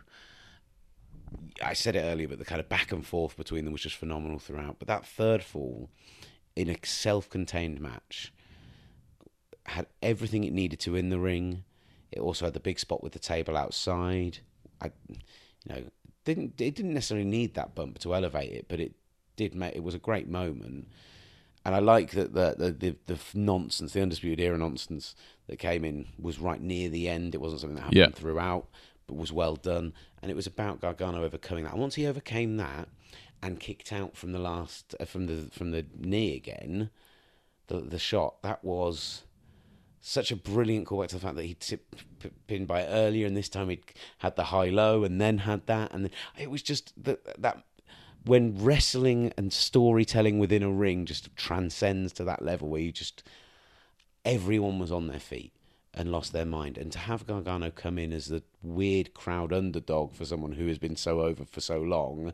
I said it earlier, but the kind of back and forth between them was just phenomenal throughout. But that third fall, in a self-contained match, had everything it needed to in the ring. It also had the big spot with the table outside. I, you know, didn't it didn't necessarily need that bump to elevate it, but it did make it was a great moment. And I like that the the, the the nonsense, the Undisputed Era nonsense that came in was right near the end. It wasn't something that happened Yeah. throughout, but was well done. And it was about Gargano overcoming that. And once he overcame that and kicked out from the last uh, from the from the knee again, the the shot, that was such a brilliant callback to the fact that he tipped pinned by it earlier, and this time he'd had the high low and then had that, and then it was just that that. When wrestling and storytelling within a ring just transcends to that level where you just everyone was on their feet and lost their mind, and to have Gargano come in as the weird crowd underdog for someone who has been so over for so long,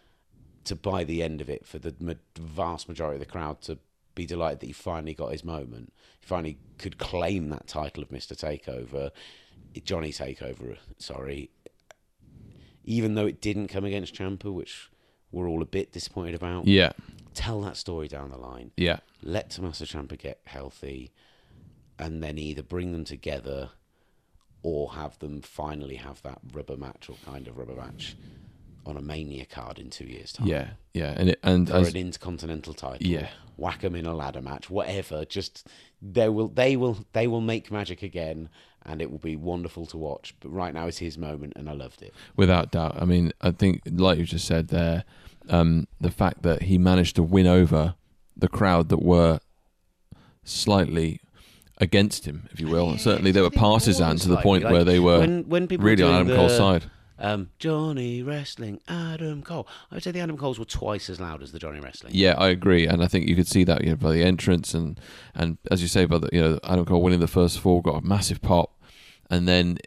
to by the end of it for the vast majority of the crowd to be delighted that he finally got his moment, he finally could claim that title of Mister Takeover, Johnny Takeover, sorry, even though it didn't come against Ciampa, which we're all a bit disappointed about. Yeah. Tell that story down the line. Yeah. Let Tommaso Ciampa get healthy, and then either bring them together or have them finally have that rubber match or kind of rubber match on a Mania card in two years' time. Yeah, yeah. And it, and or as, an Intercontinental title. Yeah. Whack them in a ladder match, whatever. Just they will, they will, they will make magic again, and it will be wonderful to watch. But right now it's his moment, and I loved it. Without doubt. I mean, I think, like you just said there, um, the fact that he managed to win over the crowd that were slightly against him, if you will. Yeah, Certainly they were partisan to the point like, where they were when, when people really were on doing Adam Cole's the, side. Um, Johnny Wrestling, Adam Cole. I would say the Adam Coles were twice as loud as the Johnny Wrestling. Yeah, I agree, and I think you could see that, you know, by the entrance and and as you say, by the, you know, Adam Cole winning the first four, got a massive pop, and then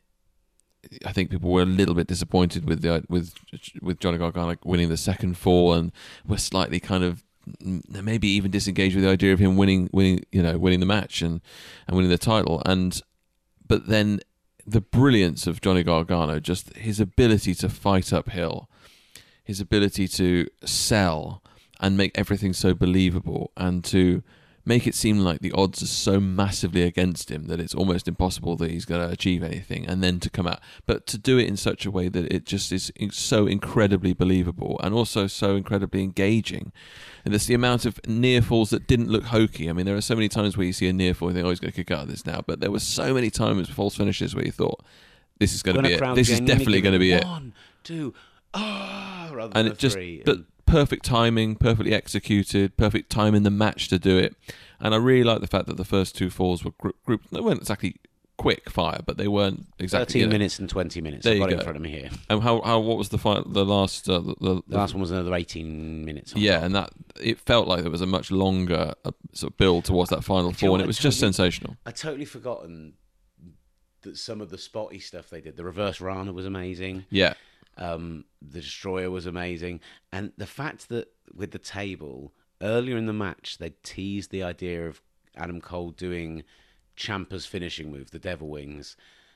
I think people were a little bit disappointed with the with with Johnny Gargano winning the second four, and were slightly kind of maybe even disengaged with the idea of him winning winning you know winning the match and and winning the title, and but then the brilliance of Johnny Gargano, just his ability to fight uphill, his ability to sell and make everything so believable, and to make it seem like the odds are so massively against him that it's almost impossible that he's going to achieve anything, and then to come out, but to do it in such a way that it just is so incredibly believable and also so incredibly engaging. And there's the amount of near falls that didn't look hokey. I mean, there are so many times where you see a near fall and you think, oh, he's going to kick out of this now, but there were so many times false finishes where you thought, this is going to be it. This is definitely going to be it. One, two, ah, rather and than it just, three. but perfect timing, perfectly executed, perfect time in the match to do it. And I really like the fact that the first two falls were gr- grouped. They weren't exactly quick fire, but they weren't exactly thirteen you know, minutes and twenty minutes. There I've you got it go. in front of me here. And how how what was the fi- the last uh, the, the, The last one was another eighteen minutes. on yeah, top. and that it felt like there was a much longer uh, sort of build towards that final Do you four, know and it what, was I just totally- sensational. I'd totally forgotten that some of the spotty stuff they did. The reverse Rana was amazing. Yeah, Um, the Destroyer was amazing. And the fact that with the table, earlier in the match, they teased the idea of Adam Cole doing Ciampa's finishing move, the Devil Wings,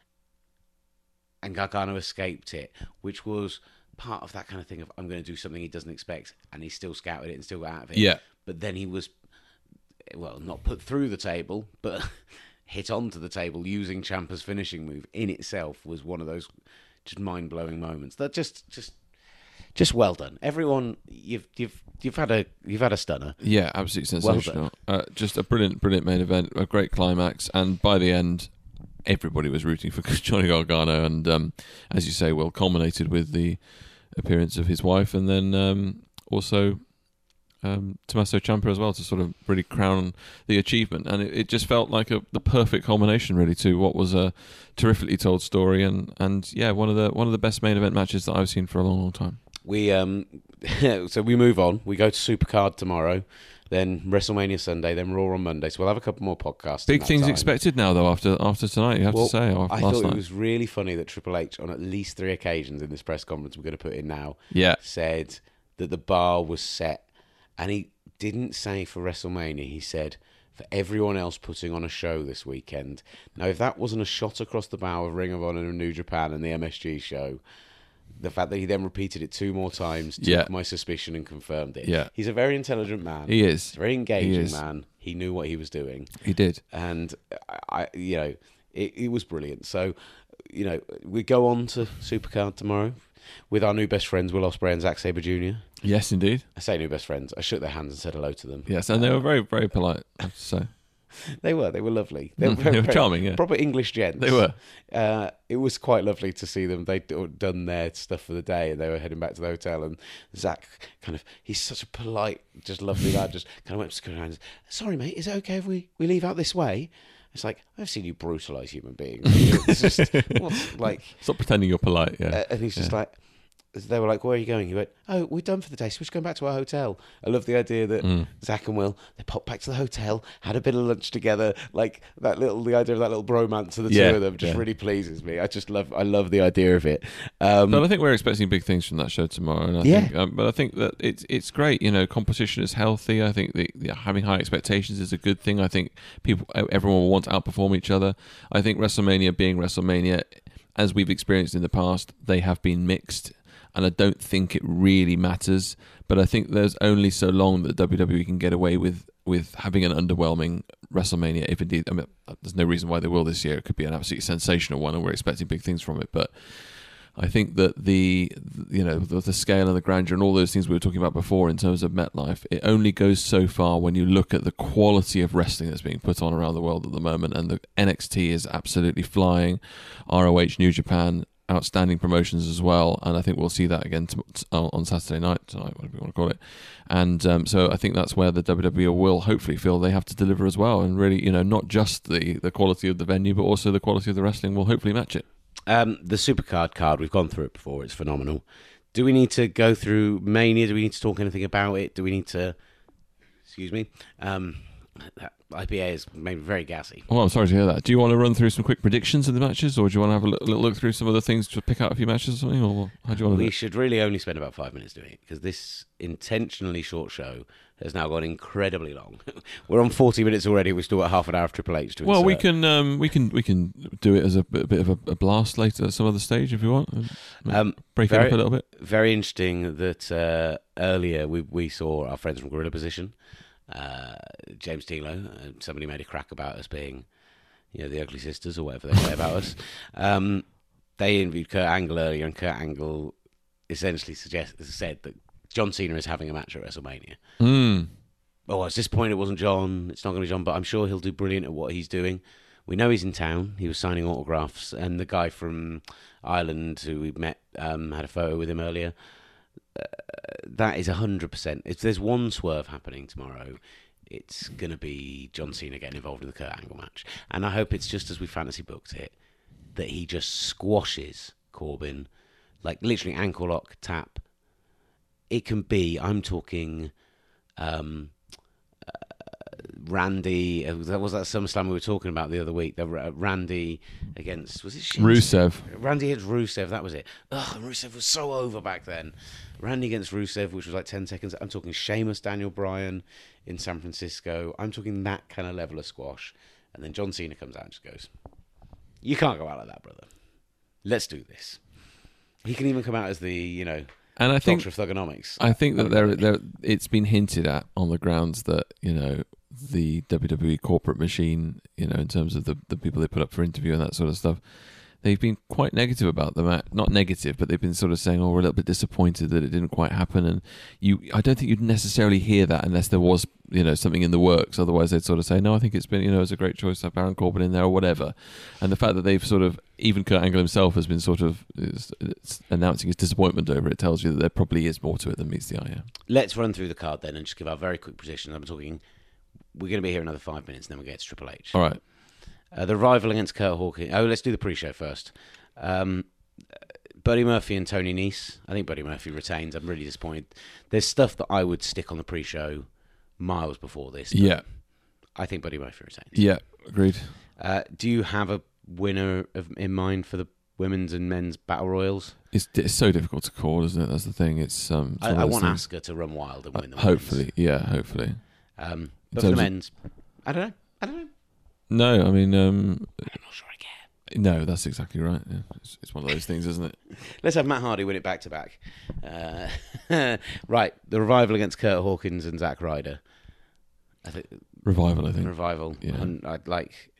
and Gargano escaped it, which was part of that kind of thing of, I'm going to do something he doesn't expect, and he still scouted it and still got out of it. Yeah. But then he was, well, not put through the table, but hit onto the table using Ciampa's finishing move in itself was one of those just mind-blowing moments. That just, just, just well done, everyone. You've, you've, you've had a, you've had a stunner. yeah, absolutely Well sensational. uh, just a brilliant, brilliant main event, a great climax, and by the end, everybody was rooting for Johnny Gargano, and um, as you say, well, culminated with the appearance of his wife, and then um, also um, Tommaso Ciampa as well, to sort of really crown the achievement. And it, it just felt like a, the perfect culmination, really, to what was a terrifically told story, and, and yeah, one of the one of the best main event matches that I've seen for a long, long time. We um, so we move on. We go to Supercard tomorrow, then WrestleMania Sunday, then Raw on Monday. So we'll have a couple more podcasts. in Big that things time. expected now, though, after after tonight, you have Well, to say, or I last thought night. it was really funny that Triple H, on at least three occasions in this press conference we're going to put in now, Yeah. said that the bar was set. And he didn't say for WrestleMania, he said for everyone else putting on a show this weekend. Now, if that wasn't a shot across the bow of Ring of Honor and New Japan and the M S G show, the fact that he then repeated it two more times took Yeah. my suspicion and confirmed it. Yeah. He's a very intelligent man. He is. He's a very He engaging is. man. He knew what he was doing. He did. And, I, you know, it, it was brilliant. So, you know, we go on to Supercard tomorrow. with our new best friends, Will Ospreay and Zack Sabre Junior Yes, indeed. I say new best friends. I shook their hands and said hello to them. Yes, and they were very, very polite, I have to say. They were. They were lovely. They were, Mm, very, they were very charming, yeah. Proper English gents. They were. Uh, it was quite lovely to see them. They'd done their stuff for the day and they were heading back to the hotel. And Zach kind of, he's such a polite, just lovely lad, just kind of went to around and said, sorry, mate, is it okay if we, we leave out this way? It's like, I've seen you brutalise human beings. It's just, what's, like... Stop pretending you're polite, yeah. Uh, and he's just yeah. like... They were like, where are you going? He went, oh, we're done for the day, so we're just going back to our hotel. I love the idea that Mm. Zach and Will, they popped back to the hotel, had a bit of lunch together. Like, that little, the idea of that little bromance of the Yeah, two of them just yeah. really pleases me. I just love, I love the idea of it. Um, But I think we're expecting big things from that show tomorrow. And I Yeah. think, um, but I think that it's it's great. You know, competition is healthy. I think the, the, having high expectations is a good thing. I think people, everyone will want to outperform each other. I think WrestleMania being WrestleMania, as we've experienced in the past, they have been mixed. And I don't think it really matters. But I think there's only so long that W W E can get away with with having an underwhelming WrestleMania. If indeed, I mean, there's no reason why they will this year. It could be an absolutely sensational one, and we're expecting big things from it. But I think that the you know the, the scale and the grandeur and all those things we were talking about before in terms of MetLife, it only goes so far when you look at the quality of wrestling that's being put on around the world at the moment. And the N X T is absolutely flying. R O H, New Japan, outstanding promotions as well, and I think we'll see that again t- on Saturday night, tonight, whatever you want to call it. And um, so I think that's where the W W E will hopefully feel they have to deliver as well, and really, you know, not just the, the quality of the venue, but also the quality of the wrestling will hopefully match it. um, the Supercard card, we've gone through it before. It's phenomenal. Do we need to go through Mania? Do we need to talk anything about it? Do we need to... Excuse me. Um, that I P A is maybe very gassy. Well, I'm sorry to hear that. Do you want to run through some quick predictions of the matches, or do you want to have a little look through some of the things to pick out a few matches or something, or how do you want to We do it? should really only spend about five minutes doing it because this intentionally short show has now gone incredibly long. We're on forty minutes already. We've still got half an hour of Triple H to Well, we insert. can um, we can we can do it as a bit, a bit of a, a blast later at some other stage if you want. Um, Break very, it up a little bit. Very interesting that uh, earlier we we saw our friends from Gorilla Position, uh, James Tilo. Uh, somebody made a crack about us being, you know, the Ugly Sisters or whatever they say about us. Um, they interviewed Kurt Angle earlier, and Kurt Angle essentially suggest, said that John Cena is having a match at WrestleMania. Mm. Oh, I was disappointed it wasn't John. It's not going to be John, but I'm sure he'll do brilliant at what he's doing. We know he's in town. He was signing autographs, and the guy from Ireland who we met um, had a photo with him earlier. Uh, that is one hundred percent. If there's one swerve happening tomorrow, it's going to be John Cena getting involved in the Kurt Angle match. And I hope it's just as we fantasy booked it, that he just squashes Corbin, like literally ankle lock, tap. It can be, I'm talking... Um, Randy, uh, that was that SummerSlam we were talking about the other week. The uh, Randy against, was it Shinsuke? Rusev. Randy against Rusev, that was it. Ugh, Rusev was so over back then. Randy against Rusev, which was like ten seconds. I'm talking Sheamus, Daniel Bryan in San Francisco. I'm talking that kind of level of squash. And then John Cena comes out and just goes, you can't go out like that, brother. Let's do this. He can even come out as the, you know, And I think Doctor of Thugonomics. I think that there, there, it's been hinted at on the grounds that, you know, the W W E corporate machine, you know, in terms of the, the people they put up for interview and that sort of stuff, they've been quite negative about the match. Not negative, but they've been sort of saying, oh, we're a little bit disappointed that it didn't quite happen. And you, I don't think you'd necessarily hear that unless there was, you know, something in the works. Otherwise, they'd sort of say, no, I think it's been, you know, it's a great choice to have Baron Corbin in there or whatever. And the fact that they've sort of, even Kurt Angle himself has been sort of is, is announcing his disappointment over it, tells you that there probably is more to it than meets the eye. Yeah. Let's run through the card then and just give our very quick prediction. I'm talking, we're going to be here another five minutes and then we'll get to Triple H. All right. Uh, the rival against Kurt Hawkins. Oh, let's do the pre-show first. Um, Buddy Murphy and Tony Nese. I think Buddy Murphy retains. I'm really disappointed. There's stuff that I would stick on the pre-show miles before this. but Yeah. I think Buddy Murphy retains. Yeah. Agreed. Uh, do you have a winner of, in mind for the women's and men's battle royals? It's, it's so difficult to call, isn't it? That's the thing. It's um. It's I, one I of those want things. Asuka to run wild and win the Uh, hopefully, yeah, hopefully. women's. Um, In but for the terms of- men's, I don't know. I don't know. No, I mean, um, I'm not sure I care. no, that's exactly right. Yeah. It's, it's one of those things, isn't it? Let's have Matt Hardy win it back to back. Uh, right, the revival against Kurt Hawkins and Zack Ryder. I think Revival, I think. revival. Yeah. And I'd like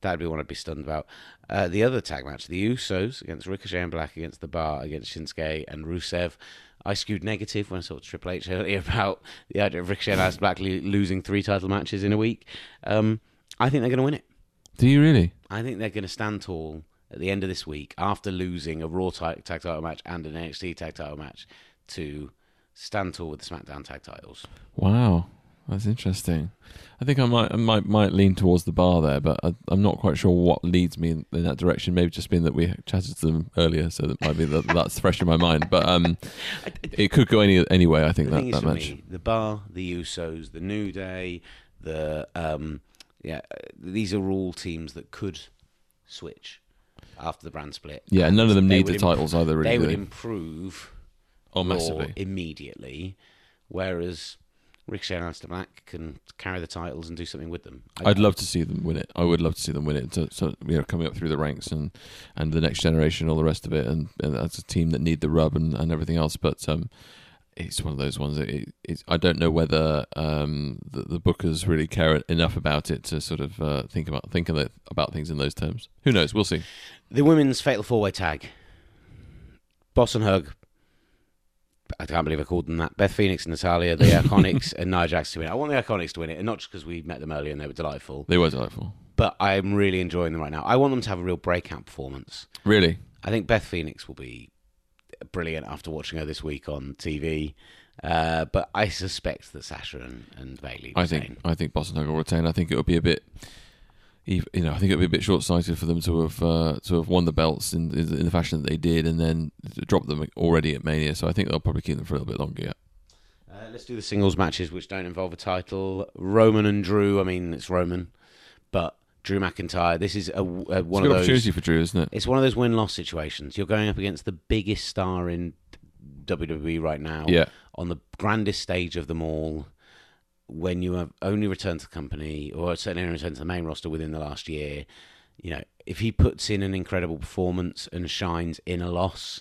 That'd be one I'd be stunned about. Uh, the other tag match, the Usos against Ricochet and Black against The Bar against Shinsuke and Rusev. I skewed negative when I saw Triple H earlier about the idea of Ricochet and Aleister Black losing three title matches in a week. Um, I think they're going to win it. Do you really? I think they're going to stand tall at the end of this week after losing a Raw tag, tag title match and an N X T tag title match to stand tall with the SmackDown tag titles. Wow. That's interesting. I think I might I might might lean towards The Bar there, but I, I'm not quite sure what leads me in, in that direction. Maybe just being that we chatted to them earlier, so that might be that that's fresh in my mind. But um, it could go any anyway. I think the that thing that is for match. Me, the Bar, the Usos, the New Day, the um, yeah, these are all teams that could switch after the brand split. Yeah, and none of them They need the would titles imp- either. Really, they do would they? improve Oh, Raw massively. immediately, whereas Ricochet and Aleister Black can carry the titles and do something with them. I I'd love to see them win it. I would love to see them win it. So, so you know, coming up through the ranks and, and the next generation, all the rest of it, and, and that's a team that need the rub and, and everything else. But um, it's one of those ones. That it, it's, I don't know whether um, the, the bookers really care enough about it to sort of uh, think about think of it, about things in those terms. Who knows? We'll see. The women's fatal four-way tag. Boss and Hug. I can't believe I called them that. Beth Phoenix and Natalya, the Iconics, and Nia Jax to win it. I want the Iconics to win it, and not just because we met them earlier and they were delightful, They were delightful. but I'm really enjoying them right now. I want them to have a real breakout performance. Really? I think Beth Phoenix will be brilliant after watching her this week on T V, uh, but I suspect that Sasha and, and Bayley I retain. think I think Boston Hug will retain. I think it would be a bit, you know, I think it would be a bit short-sighted for them to have uh, to have won the belts in, in the fashion that they did, and then drop them already at Mania. So I think they'll probably keep them for a little bit longer. Yeah. Uh, let's do the singles matches, which don't involve a title. Roman and Drew. I mean, it's Roman, but Drew McIntyre. This is a, a, one It's a of good those. opportunity for Drew, isn't it? It's one of those win-loss situations. You're going up against the biggest star in W W E right now, Yeah. on the grandest stage of them all, when you have only returned to the company, or certainly only returned to the main roster within the last year. You know, if he puts in an incredible performance and shines in a loss,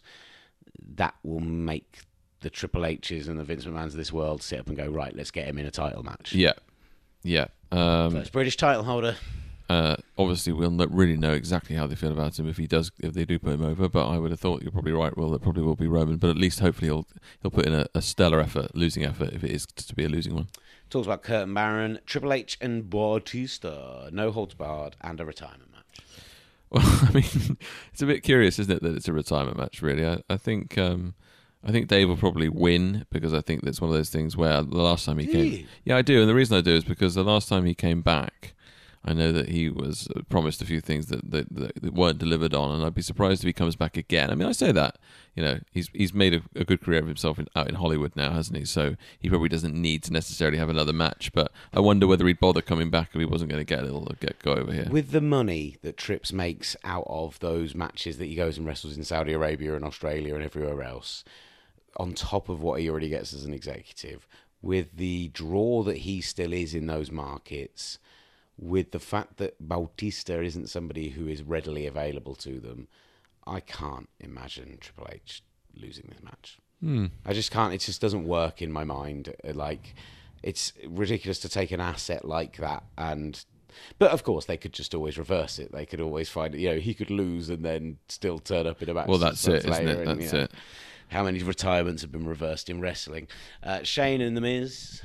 that will make the Triple H's and the Vince McMahons of this world sit up and go, right, let's get him in a title match. Yeah. Yeah. Um, First British title holder. Uh, obviously, we'll not really know exactly how they feel about him if he does, if they do put him over. But I would have thought you're probably right. Well, it probably will be Roman, but at least hopefully he'll he'll put in a, a stellar effort, losing effort if it is to be a losing one. Talks about Kurt and Baron, Triple H and Bautista, no holds barred, and a retirement match. Well, I mean, it's a bit curious, isn't it, that it's a retirement match? Really, I, I think um, I think Dave will probably win because I think that's one of those things where the last time he Do came, you? yeah, I do, and the reason I do is because the last time he came back, I know that he was uh, promised a few things that, that, that weren't delivered on, and I'd be surprised if he comes back again. I mean, I say that, you know, he's he's made a, a good career of himself in, out in Hollywood now, hasn't he? So he probably doesn't need to necessarily have another match. But I wonder whether he'd bother coming back if he wasn't going to get a little get go over here. With the money that Trips makes out of those matches that he goes and wrestles in Saudi Arabia and Australia and everywhere else, on top of what he already gets as an executive, with the draw that he still is in those markets, with the fact that Bautista isn't somebody who is readily available to them, I can't imagine Triple H losing this match. Hmm. I just can't. It just doesn't work in my mind. Like, it's ridiculous to take an asset like that and... But of course, they could just always reverse it. They could always find it. You know, he could lose and then still turn up in a match. Well, that's six it, months isn't later it? and, That's you know, it. How many retirements have been reversed in wrestling? Uh, Shane and The Miz.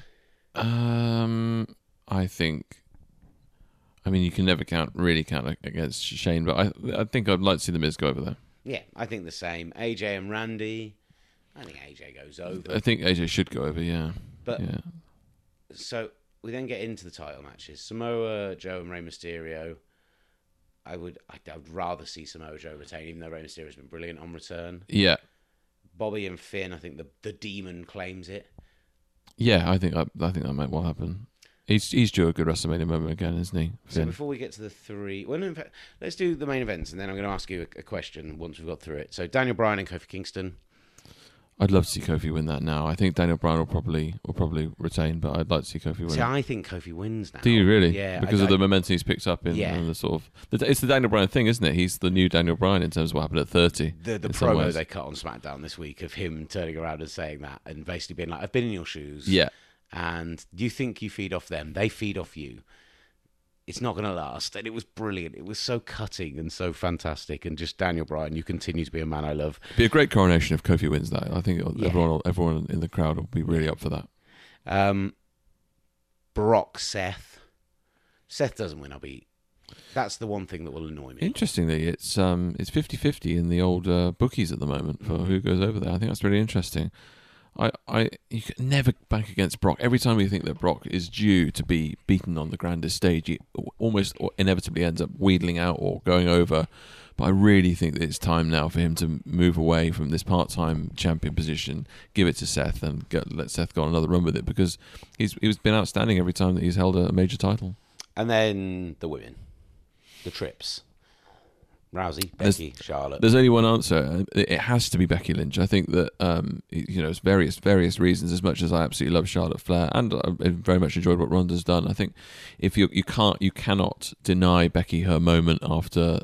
Um, I think. I mean, you can never count really count against Shane, but I I think I'd like to see the Miz go over there. Yeah, I think the same. A J and Randy. I think A J goes over. I think A J should go over. Yeah, But yeah. so we then get into the title matches. Samoa Joe and Rey Mysterio. I would I would rather see Samoa Joe retain, even though Rey Mysterio has been brilliant on return. Yeah, Bobby and Finn. I think the the demon claims it. yeah. I think I, I think that might well happen. He's he's due a good WrestleMania moment again, isn't he? So Finn? before we get to the three, well, no, in fact, let's do the main events, and then I'm going to ask you a, a question once we've got through it. So Daniel Bryan and Kofi Kingston. I'd love to see Kofi win that now. I think Daniel Bryan will probably will probably retain, but I'd like to see Kofi win. See, it. I think Kofi wins now. Do you really? Yeah, Because I, of the I, momentum he's picked up in, Yeah. in the sort of the, it's the Daniel Bryan thing, isn't it? He's the new Daniel Bryan in terms of what happened at thirty. the the in some promo ways. they cut on SmackDown this week of him turning around and saying that, and basically being like, "I've been in your shoes." Yeah. And you think you feed off them? They feed off you. it's not going to last. And it was brilliant. It was so cutting and so fantastic. And just Daniel Bryan, you continue to be a man I love. Be a great coronation if Kofi wins that. I think Yeah. everyone, everyone in the crowd will be really up for that. Um, Brock, Seth. Seth doesn't win. I'll be. That's the one thing that will annoy me. Interestingly, it's um it's fifty-fifty in the old uh, bookies at the moment for who goes over there. I think that's really interesting. I, I you can never back against Brock. Every time you think that Brock is due to be beaten on the grandest stage, he almost inevitably ends up wheedling out or going over. But I really think that it's time now for him to move away from this part-time champion position, give it to Seth, and get, let Seth go on another run with it, because he's he's been outstanding every time that he's held a major title. And then the women, the trips. Rousey, Becky, there's, Charlotte. There's only one answer. It has to be Becky Lynch. I think that um, you know, it's various various reasons. As much as I absolutely love Charlotte Flair, and I very much enjoyed what Ronda's done, I think if you you can't you cannot deny Becky her moment after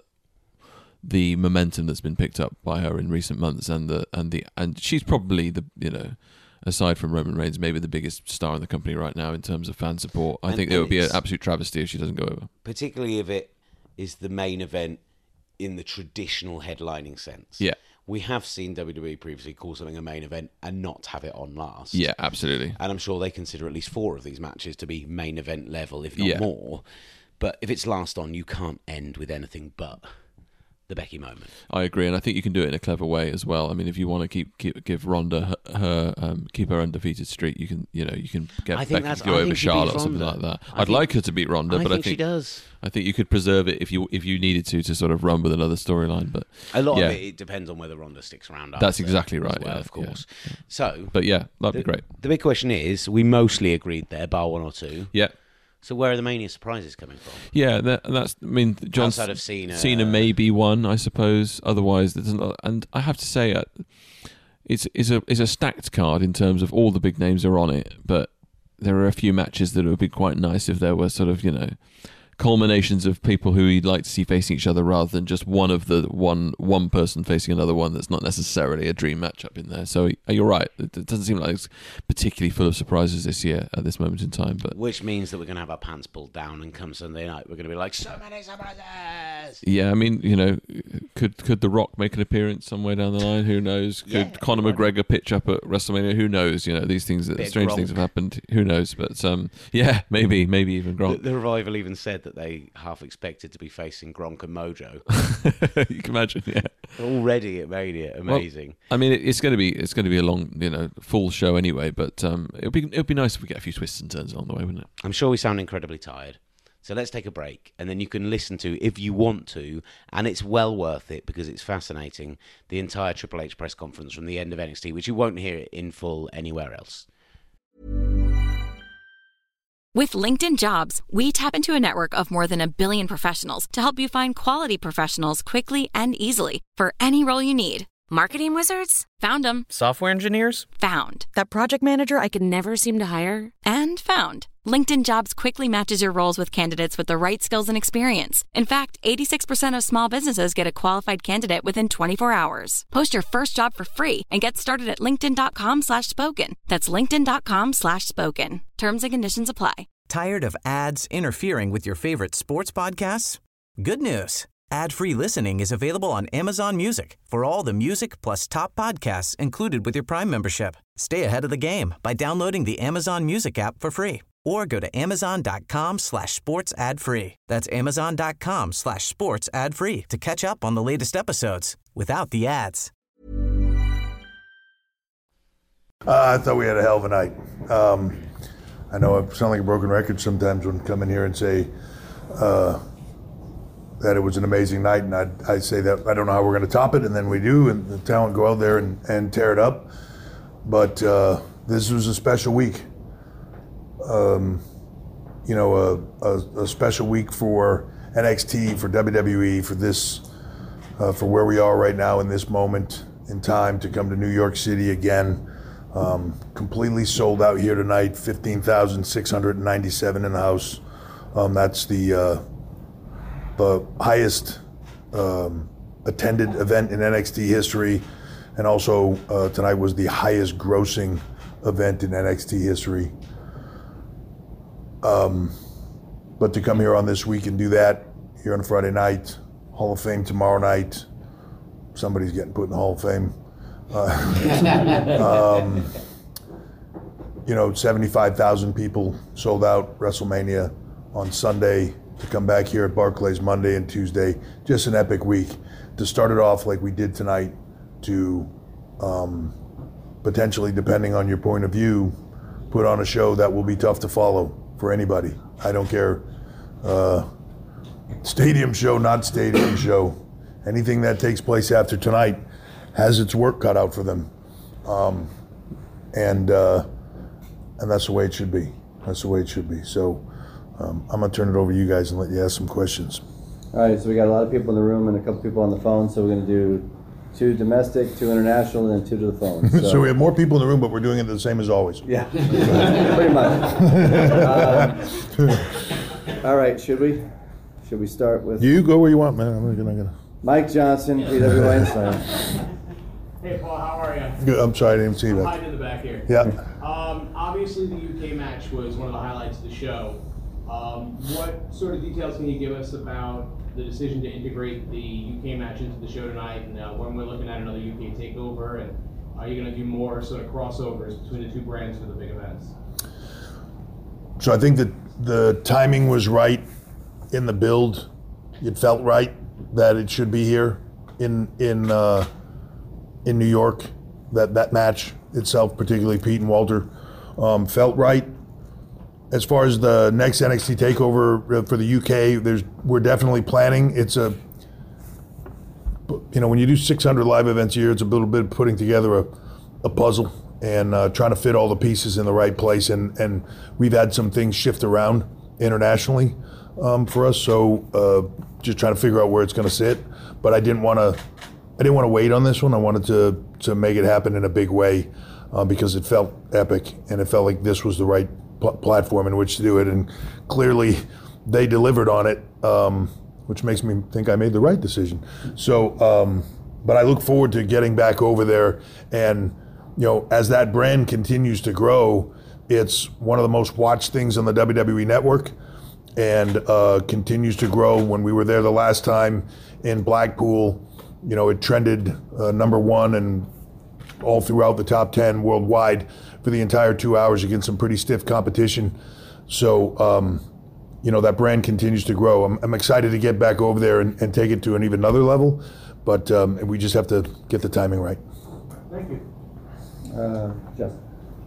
the momentum that's been picked up by her in recent months, and the and the and she's probably the you know. aside from Roman Reigns, maybe the biggest star in the company right now in terms of fan support. I and, think and it would be an absolute travesty if she doesn't go over. Particularly if it is the main event in the traditional headlining sense. Yeah. We have seen W W E previously call something a main event and not have it on last. Yeah, absolutely. And I'm sure they consider at least four of these matches to be main event level, if not yeah. more. But if it's last on, you can't end with anything but the Becky moment. I agree, and I think you can do it in a clever way as well. I mean, if you want to keep, keep give Ronda her, her um, keep her undefeated streak, you can you know you can get I think Becky to I go think over she Charlotte or beats something Ronda. like that. I I'd think- like her to beat Ronda, I but think I think she does. I think you could preserve it if you if you needed to to sort of run with another storyline. But A lot yeah. of it, it depends on whether Ronda sticks around. That's after exactly as right, well, yeah, of course. yeah. So, But yeah, that'd the, be great. The big question is, we mostly agreed there, bar one or two. Yeah. So where are the Mania surprises coming from? Yeah, that, that's. I mean, John Outside of Cena. Cena may be one, I suppose. Otherwise, there's not. And I have to say, uh, it's it's a it's a stacked card in terms of all the big names are on it. But there are a few matches that would be quite nice if there were sort of you know culminations of people who you'd like to see facing each other, rather than just one of the one one person facing another one that's not necessarily a dream matchup in there. So you're right. It doesn't seem like it's particularly full of surprises this year at this moment in time. But Which means that we're going to have our pants pulled down, and come Sunday night, we're going to be like, so many surprises! yeah, I mean, you know, could could The Rock make an appearance somewhere down the line? Who knows? Could Yeah, Conor McGregor pitch up at WrestleMania? Who knows? You know, these things, Bit of strange Gronk. things have happened. Who knows? But um, yeah, maybe, maybe even The, Gronk. the Revival even said that they half expected to be facing Gronk and Mojo. You can imagine, yeah. Already it made it amazing. I mean, it, it's going to be it's going to be a long, you know, full show anyway. But um, it'll be it'll be nice if we get a few twists and turns along the way, wouldn't it? I'm sure we sound incredibly tired. So let's take a break, and then you can listen to, if you want to, and it's well worth it because it's fascinating, the entire Triple H press conference from the end of N X T, which you won't hear in full anywhere else. With LinkedIn Jobs, we tap into a network of more than a billion professionals to help you find quality professionals quickly and easily for any role you need. Marketing wizards? Found them. Software engineers? Found. That project manager I could never seem to hire? And found. LinkedIn Jobs quickly matches your roles with candidates with the right skills and experience. In fact, eighty-six percent of small businesses get a qualified candidate within twenty-four hours. Post your first job for free and get started at linkedin.com slash spoken. That's linkedin.com slash spoken. Terms and conditions apply. Tired of ads interfering with your favorite sports podcasts? Good news. Ad-free listening is available on Amazon Music for all the music plus top podcasts included with your Prime membership. Stay ahead of the game by downloading the Amazon Music app for free or go to amazon.com slash sports ad free. That's amazon.com slash sports ad free to catch up on the latest episodes without the ads. Uh, I thought we had a hell of a night. Um, I know I sound like a broken record sometimes when I come in here and say uh, that it was an amazing night, and I'd, I'd say that I don't know how we're going to top it, and then we do, and the talent go out there and, and tear it up. But uh, this was a special week. Um, you know, a, a, a special week for N X T, for W W E, for this, uh, for where we are right now in this moment in time to come to New York City again. Um, completely sold out here tonight, fifteen thousand six hundred ninety-seven in the house. Um, that's the uh, the highest um, attended event in N X T history, and also uh, tonight was the highest grossing event in N X T history. Um, but to come here on this week and do that here on Friday night, Hall of Fame tomorrow night, somebody's getting put in the Hall of Fame. Uh, um, you know, seventy-five thousand people sold out WrestleMania on Sunday, to come back here at Barclays Monday and Tuesday. Just an epic week. To start it off like we did tonight, to um, potentially, depending on your point of view, put on a show that will be tough to follow for anybody. I don't care. Uh, stadium show, not stadium show. Anything that takes place after tonight has its work cut out for them. Um, and uh, and that's the way it should be. That's the way it should be. So um, I'm going to turn it over to you guys and let you ask some questions. All right, so we got a lot of people in the room and a couple people on the phone, so we're going to do two domestic, two international, and then two to the phone. So, so we have more people in the room, but we're doing it the same as always. Yeah, pretty much. Um, all right, should we? Should we start with... You go where you want, man. I'm not gonna... Mike Johnson, P W I Insider. Hey, Paul, how are you? Good. I'm sorry, I didn't see I'm that. hiding in the back here. Yeah. Um, obviously, the U K match was one of the highlights of the show. Um, what sort of details can you give us about the decision to integrate the U K match into the show tonight, and uh, when we're looking at another U K takeover, and are you going to do more sort of crossovers between the two brands for the big events? So I think that the timing was right in the build. It felt right that it should be here in in uh, in New York. That that match itself, particularly Pete and Walter, um, felt right. As far as the next N X T takeover for the U K, there's we're definitely planning. It's a you know when you do six hundred live events a year, it's a little bit of putting together a, a puzzle and uh, trying to fit all the pieces in the right place. And and we've had some things shift around internationally um, for us, so uh, just trying to figure out where it's going to sit. But I didn't want to I didn't want to wait on this one. I wanted to to make it happen in a big way uh, because it felt epic and it felt like this was the right pl- platform in which to do it. And clearly, they delivered on it, um, which makes me think I made the right decision. So, um, but I look forward to getting back over there. And you know, as that brand continues to grow, it's one of the most watched things on the W W E Network, and uh, continues to grow. When we were there the last time in Blackpool, you know, it trended uh, number one and all throughout the top ten worldwide for the entire two hours against some pretty stiff competition. So, um, you know, that brand continues to grow. I'm, I'm excited to get back over there and, and take it to an even another level, but um, we just have to get the timing right. Thank you. Uh, Justin.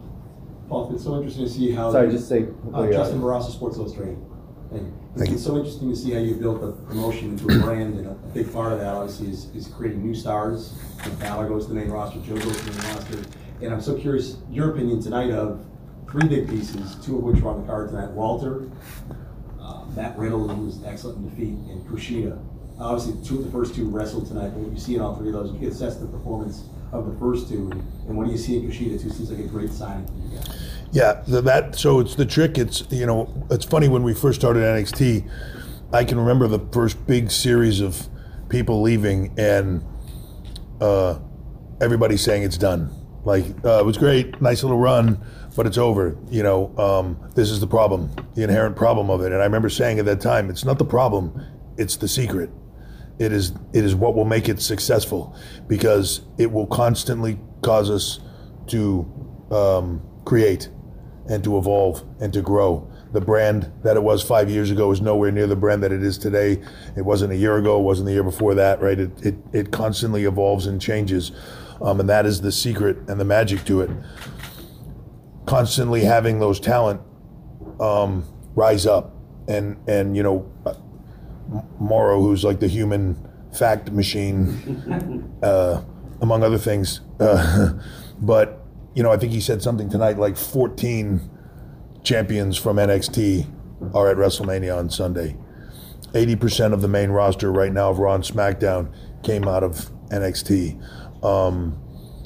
Paul, it's so interesting to see how... Sorry, just say... Uh, Justin Barraza, Sports Illustrated. Thank you. Thank it's you. so interesting to see how you built the promotion into a brand, and a, a big part of that, obviously, is, is creating new stars. When Balor goes to the main roster, Joe goes to the main roster. And I'm so curious, your opinion tonight of three big pieces, two of which were on the card tonight. Walter, uh, Matt Riddle, who was excellent in defeat, and Kushida. Obviously, two of the first two wrestled tonight, but what you see in all three of those, you can assess the performance of the first two. And, and what do you see in Kushida, too? Seems like a great signing for you guys. Yeah, that so it's the trick. It's you know it's funny when we first started N X T. I can remember the first big series of people leaving and uh, everybody saying it's done. Like uh, it was great, nice little run, but it's over. You know, um, this is the problem, the inherent problem of it. And I remember saying at that time, it's not the problem, it's the secret. It is it is what will make it successful, because it will constantly cause us to um, create and to evolve and to grow. The brand that it was five years ago is nowhere near the brand that it is today. It wasn't a year ago, it wasn't the year before that, right? It it, it constantly evolves and changes. Um, and that is the secret and the magic to it. Constantly having those talent um, rise up. And, and you know, Morrow, who's like the human fact machine, uh, among other things. Uh, but you know, I think he said something tonight, like fourteen champions from N X T are at WrestleMania on Sunday. eighty percent of the main roster right now of Raw and SmackDown came out of N X T. Um,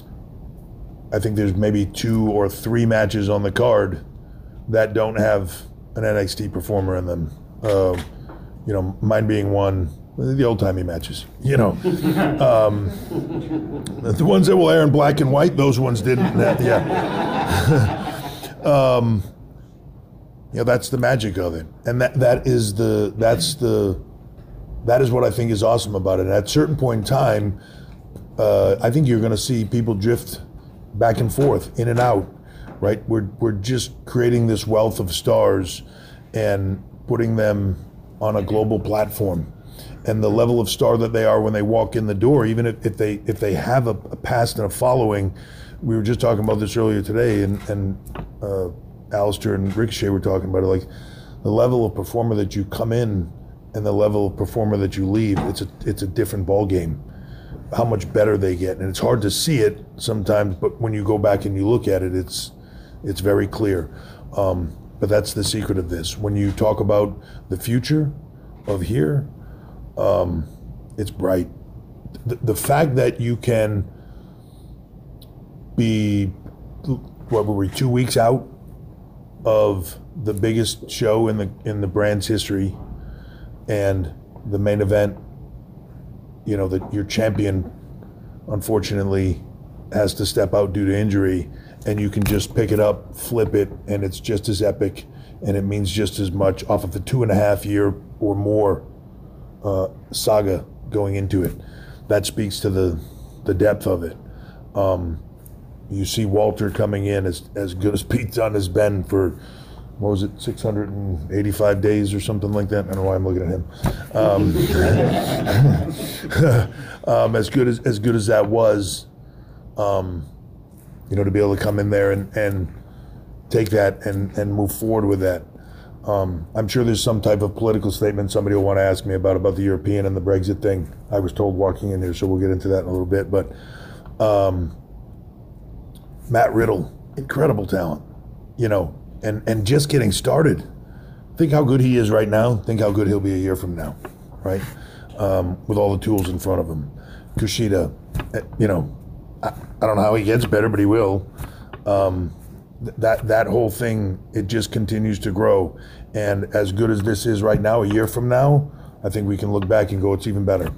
I think there's maybe two or three matches on the card that don't have an N X T performer in them. Uh, you know, mine being one. The old-timey matches, you know. Um, the ones that will air in black and white, those ones didn't. That, yeah. um, You know, that's the magic of it, and that that is the that's the that is what I think is awesome about it. And at a certain point in time, uh, I think you're going to see people drift back and forth, in and out. Right? We're we're just creating this wealth of stars and putting them on a global platform. And the level of star that they are when they walk in the door, even if, if they if they have a, a past and a following, we were just talking about this earlier today, and and uh, Alistair and Ricochet were talking about it, like the level of performer that you come in and the level of performer that you leave, it's a it's a different ball game. How much better they get, and it's hard to see it sometimes, but when you go back and you look at it, it's it's very clear. Um, but that's the secret of this. When you talk about the future of here, um, it's bright. The, the fact that you can be, what were we, two weeks out of the biggest show in the in the brand's history, and the main event, you know, that your champion unfortunately has to step out due to injury, and you can just pick it up, flip it, and it's just as epic, and it means just as much off of the two and a half year or more uh, saga going into it. That speaks to the the depth of it. Um, you see Walter coming in as as good as Pete Dunne has been for, what was it, six hundred eighty-five days or something like that? I don't know why I'm looking at him. Um, um, as good as as good as that was, um, you know, to be able to come in there and, and take that and, and move forward with that. Um, I'm sure there's some type of political statement somebody will want to ask me about, about the European and the Brexit thing. I was told walking in here, so we'll get into that in a little bit. But um, Matt Riddle, incredible talent, you know, and, and just getting started. Think how good he is right now. Think how good he'll be a year from now, right? Um, with all the tools in front of him. Kushida, you know, I, I don't know how he gets better, but he will. Um, th- that that whole thing, it just continues to grow. And as good as this is right now, a year from now, I think we can look back and go, it's even better.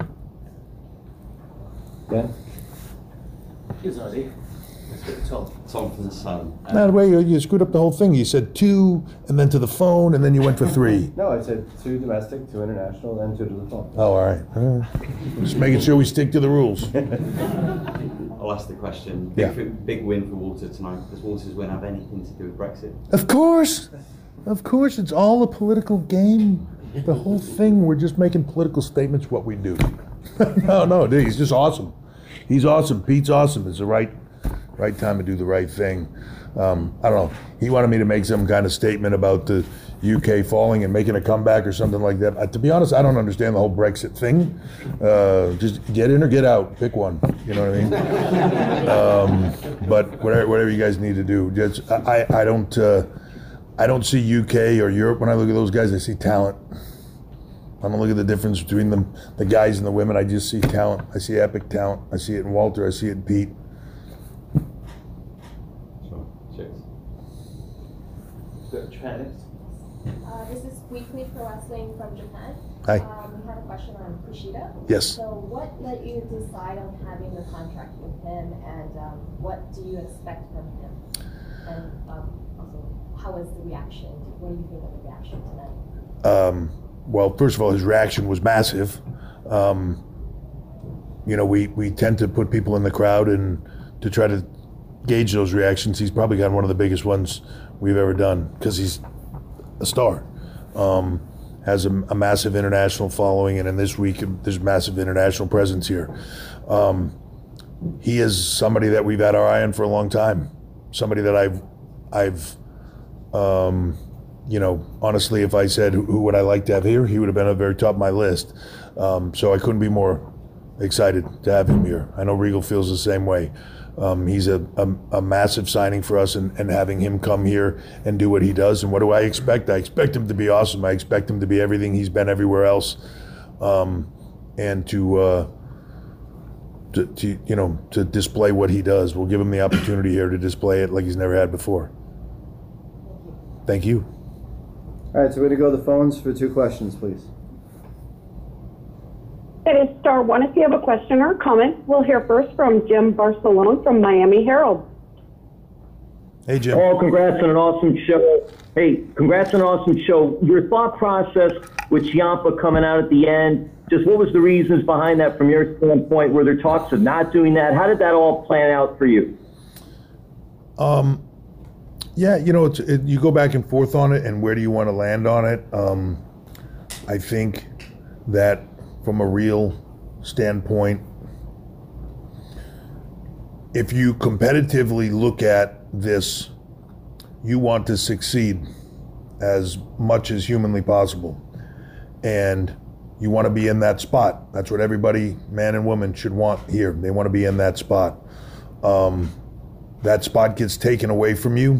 Ben? Here's Ozzy. Tom. Tom from the Sun. Um, No, wait, you, you screwed up the whole thing. You said two, and then to the phone, and then you went for three. No, I said two domestic, two international, then two to the phone. Oh, all right. All right. Just making sure we stick to the rules. I'll ask the question. Big, Yeah. big win for Walter tonight. Does Walter's win have anything to do with Brexit? Of course. Of course. It's all a political game. The whole thing, we're just making political statements what we do. no, no, dude, he's just awesome. He's awesome. Pete's awesome. It's the right right time to do the right thing. Um, I don't know. He wanted me to make some kind of statement about the U K falling and making a comeback or something like that. Uh, to be honest, I don't understand the whole Brexit thing. Uh, just get in or get out. Pick one. You know what I mean? um, but whatever, whatever you guys need to do. Just I, I don't uh, I don't see U K or Europe when I look at those guys. I see talent. I don't look at the difference between them, the guys and the women. I just see talent. I see epic talent. I see it in Walter. I see it in Pete. Japan next. Uh, this is Weekly Pro Wrestling from Japan. Hi. Um, we have a question on Kushida. Yes. So what led you to decide on having the contract with him, and um, what do you expect from him? And um, also, how was the reaction? What do you think of the reaction tonight? Um, well, first of all, his reaction was massive. Um, you know, we, we tend to put people in the crowd and to try to gauge those reactions. He's probably got one of the biggest ones we've ever done because he's a star. Um, has a, a massive international following, and in this week there's massive international presence here. Um, he is somebody that we've had our eye on for a long time. Somebody that I've, I've, um, you know, honestly, if I said who, who would I like to have here, he would have been at the very top of my list. Um, so I couldn't be more excited to have him here. I know Regal feels the same way. Um, he's a, a, a massive signing for us, and, and having him come here and do what he does. And what do I expect? I expect him to be awesome. I expect him to be everything he's been everywhere else, um, and to, uh, to, to, you know, to display what he does. We'll give him the opportunity here to display it like he's never had before. Thank you. All right, so we're going to go to the phones for two questions, please. It is star one if you have a question or a comment. We'll hear first from Jim Barcelone from Miami Herald. Hey, Jim. Oh, congrats on an awesome show. Hey, congrats on an awesome show. Your thought process with Ciampa coming out at the end, just what was the reasons behind that from your standpoint? Were there talks of not doing that? How did that all plan out for you? Um, yeah, you know, it's, it, you go back and forth on it, and where do you want to land on it? Um, I think that from a real standpoint, if you competitively look at this, you want to succeed as much as humanly possible. And you want to be in that spot. That's what everybody, man and woman, should want here. They want to be in that spot. Um, that spot gets taken away from you.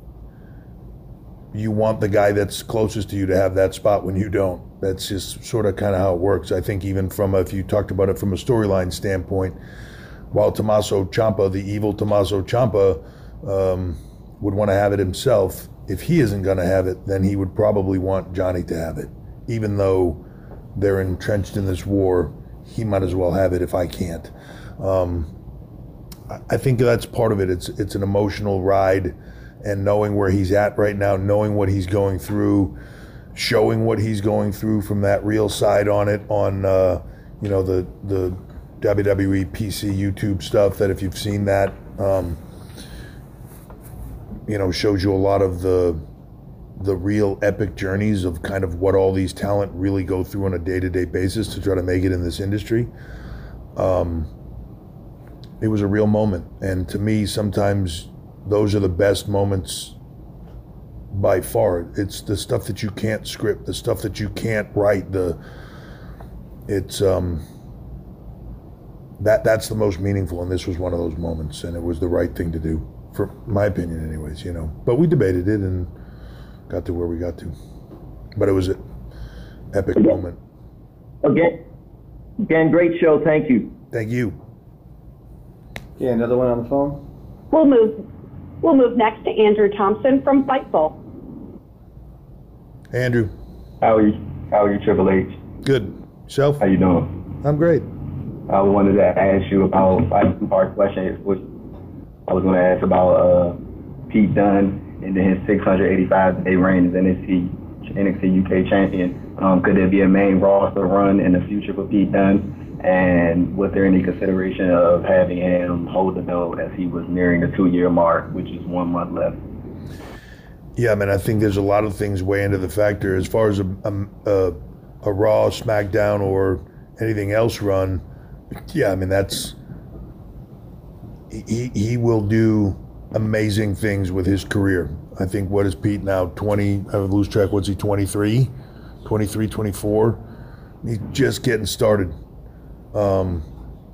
You want the guy that's closest to you to have that spot when you don't. That's just sort of kind of how it works. I think even from, a, if you talked about it from a storyline standpoint, while Tommaso Ciampa, the evil Tommaso Ciampa, um, would want to have it himself, if he isn't going to have it, then he would probably want Johnny to have it. Even though they're entrenched in this war, he might as well have it if I can't. Um, I think that's part of it. It's it's an emotional ride, and knowing where he's at right now, knowing what he's going through, showing what he's going through from that real side on it, on uh, you know the the W W E P C YouTube stuff. That if you've seen that, um, you know, shows you a lot of the the real epic journeys of kind of what all these talent really go through on a day-to-day basis to try to make it in this industry. Um, it was a real moment, and to me, sometimes those are the best moments by far. It's the stuff that you can't script, the stuff that you can't write. The it's um, that that's the most meaningful, and this was one of those moments, and it was the right thing to do, for my opinion, anyways. You know, but we debated it and got to where we got to. But it was an epic again, moment. Again, again, great show. Thank you. Thank you. Okay, another one on the phone. We'll move. We'll move next to Andrew Thompson from Fightful. Andrew. How are you? How are you, Triple H? Good. Self? How you doing? I'm great. I wanted to ask you about a two-part question. Which I was going to ask about uh, Pete Dunne and then his six hundred eighty-five day reign as N X T U K champion. Um, could there be a main roster run in the future for Pete Dunne? And was there any consideration of having him hold the belt as he was nearing the two-year mark, which is one month left? Yeah, I mean, I think there's a lot of things weigh into the factor. As far as a, a, a Raw, SmackDown, or anything else run, yeah, I mean, that's, he, he will do amazing things with his career. I think, what is Pete now, twenty, I lose track, what's he, twenty-three? twenty-three, twenty-four? He's just getting started. Um,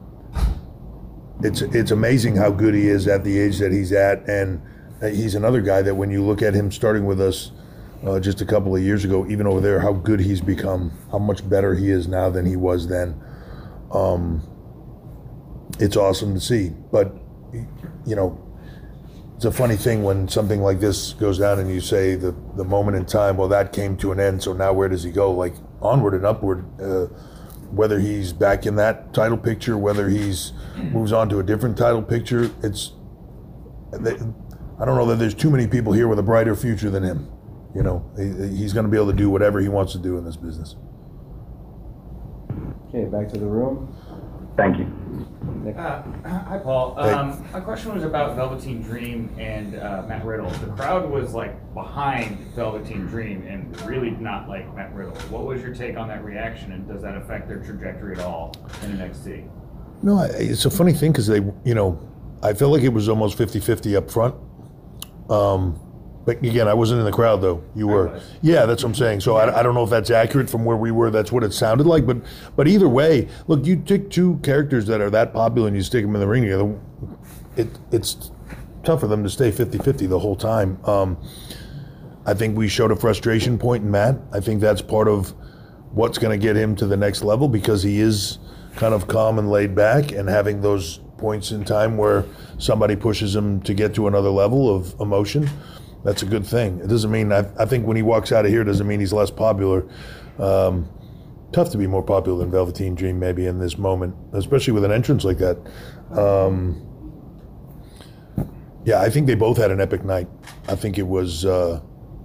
it's it's amazing how good he is at the age that he's at, and he's another guy that when you look at him starting with us uh, just a couple of years ago, even over there, how good he's become, how much better he is now than he was then. Um, it's awesome to see. But, you know, it's a funny thing when something like this goes down and you say the, the moment in time, well, that came to an end, so now where does he go? Like, onward and upward. Uh, whether he's back in that title picture, whether he's moves on to a different title picture, it's, they, I don't know that there's too many people here with a brighter future than him. You know, he, he's going to be able to do whatever he wants to do in this business. Okay, back to the room. Thank you. Uh, hi, Paul. Um, my question was about Velveteen Dream and uh, Matt Riddle. The crowd was like behind Velveteen Dream and really not like Matt Riddle. What was your take on that reaction, and does that affect their trajectory at all in N X T? No, it's a funny thing because they, you know, I felt like it was almost fifty-fifty up front. Um, but again, I wasn't in the crowd though. You were. Yeah, that's what I'm saying. So I, I don't know if that's accurate from where we were. That's what it sounded like. But but either way, look, you take two characters that are that popular and you stick them in the ring together, it it's tough for them to stay fifty-fifty the whole time. Um, I think we showed a frustration point in Matt. I think that's part of what's going to get him to the next level, because he is kind of calm and laid back, and having those points in time where somebody pushes him to get to another level of emotion, that's a good thing. It doesn't mean, I, I think when he walks out of here, doesn't mean he's less popular. Um, tough to be more popular than Velveteen Dream maybe in this moment, especially with an entrance like that. Um, Yeah, I think they both had an epic night. I think it was uh,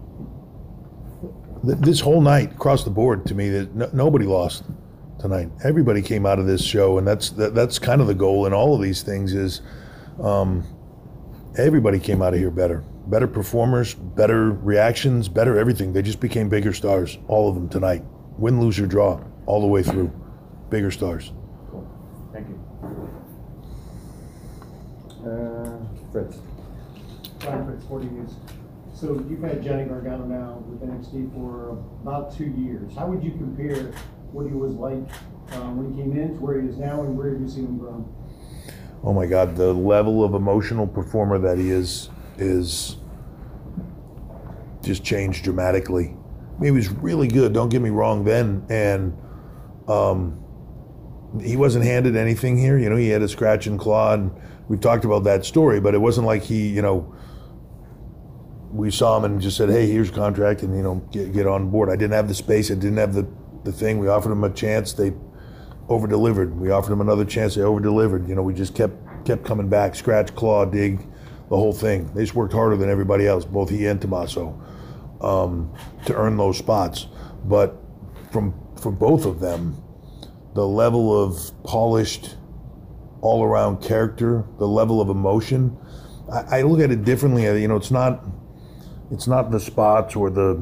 th- this whole night across the board. To me, that no, nobody lost tonight. Everybody came out of this show, and that's that, that's kind of the goal in all of these things. Is um, everybody came out of here better, better performers, better reactions, better everything. They just became bigger stars, all of them tonight. Win, lose, or draw, all the way through, bigger stars. Cool. Thank you. Uh, Fritz. Brian Fritz, forty News. So you've had Johnny Gargano now with N X T for about two years. How would you compare what he was like um, when he came in to where he is now, and where have you seen him grow? Oh my God, the level of emotional performer that he is is just changed dramatically. I mean, he was really good, don't get me wrong then, and um, he wasn't handed anything here. You know, he had a scratch and claw, and we've talked about that story, but it wasn't like he, you know, we saw him and just said, hey, here's a contract, and, you know, get, get on board. I didn't have the space, I didn't have the, the thing. We offered him a chance, they over-delivered. We offered him another chance, they over-delivered. You know, we just kept kept coming back, scratch, claw, dig, the whole thing. They just worked harder than everybody else, both he and Tommaso, um, to earn those spots. But from for both of them, the level of polished, all-around character, the level of emotion, I, I look at it differently. You know, it's not, it's not the spots or the,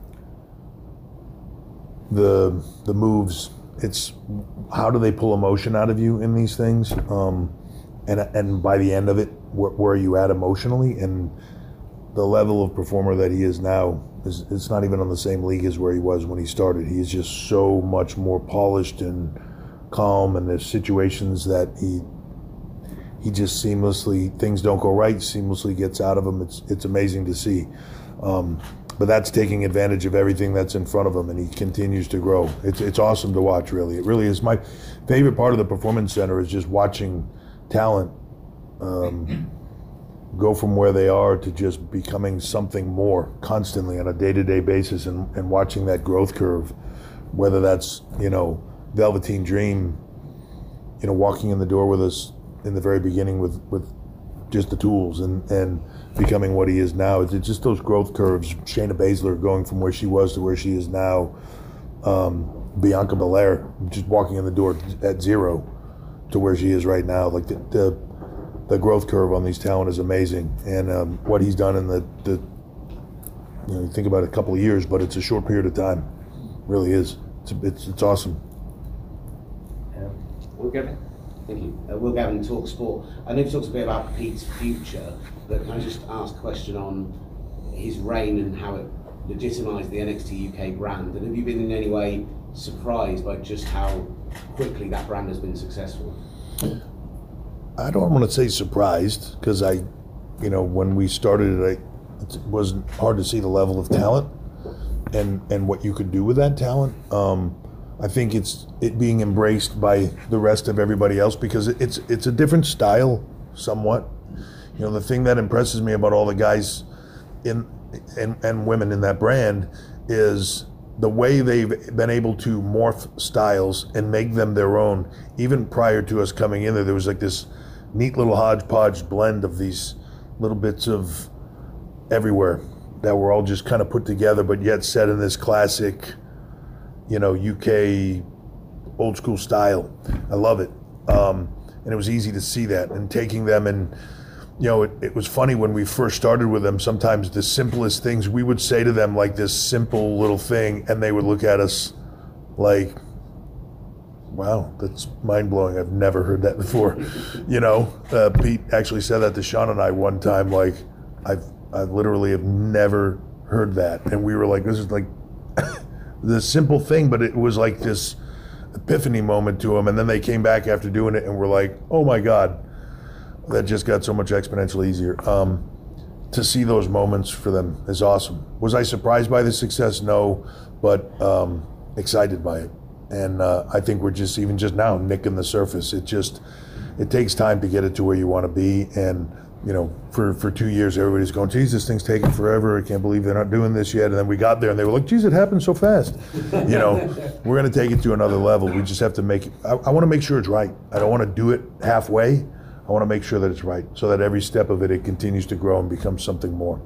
the, the moves. It's how do they pull emotion out of you in these things, um, and and by the end of it, where, where are you at emotionally? And the level of performer that he is now is it's not even on the same league as where he was when he started. He is just so much more polished and calm, and there's situations that he he just seamlessly, things don't go right, seamlessly gets out of them. It's it's amazing to see. Um, but that's taking advantage of everything that's in front of him, and he continues to grow. It's it's awesome to watch, really. It really is. My favorite part of the Performance Center is just watching talent um, go from where they are to just becoming something more constantly on a day-to-day basis, and, and watching that growth curve, whether that's, you know, Velveteen Dream, you know, walking in the door with us in the very beginning with, with just the tools and, and becoming what he is now. It's just those growth curves. Shayna Baszler going from where she was to where she is now. Um, Bianca Belair just walking in the door at zero to where she is right now. Like the the, the growth curve on these talent is amazing, and um, what he's done in the, the you know, you think about a couple of years, but it's a short period of time. It really is. It's it's, it's awesome. Yeah. Will Gavin? Thank you. Uh, Will Gavin, Talk Sport. I know you talked a bit about Pete's future, but can I just ask a question on his reign and how it legitimised the N X T U K brand? And have you been in any way surprised by just how quickly that brand has been successful? I don't want to say surprised, because I, you know, when we started it, I, it wasn't hard to see the level of talent and and what you could do with that talent. Um, I think it's it being embraced by the rest of everybody else, because it's it's a different style, somewhat. You know, the thing that impresses me about all the guys in and and women in that brand is the way they've been able to morph styles and make them their own. Even prior to us coming in there, there was like this neat little hodgepodge blend of these little bits of everywhere that were all just kind of put together, but yet set in this classic, you know, U K old school style. I love it. Um, and it was easy to see that, and taking them, and, you know, it, it was funny when we first started with them, sometimes the simplest things we would say to them, like this simple little thing, and they would look at us like, wow, that's mind blowing. I've never heard that before. You know, uh, Pete actually said that to Sean and I one time, like, I've, I literally have never heard that. And we were like, this is like the simple thing, but it was like this epiphany moment to them. And then they came back after doing it and were like, oh my God, that just got so much exponentially easier. Um, to see those moments for them is awesome. Was I surprised by the success? No, but um, excited by it. And uh, I think we're just, even just now, nicking the surface. It just, it takes time to get it to where you want to be. And, you know, for, for two years, everybody's going, geez, this thing's taking forever. I can't believe they're not doing this yet. And then we got there and they were like, geez, it happened so fast. You know, we're going to take it to another level. We just have to make it, I, I want to make sure it's right. I don't want to do it halfway. I want to make sure that it's right, so that every step of it, it continues to grow and becomes something more.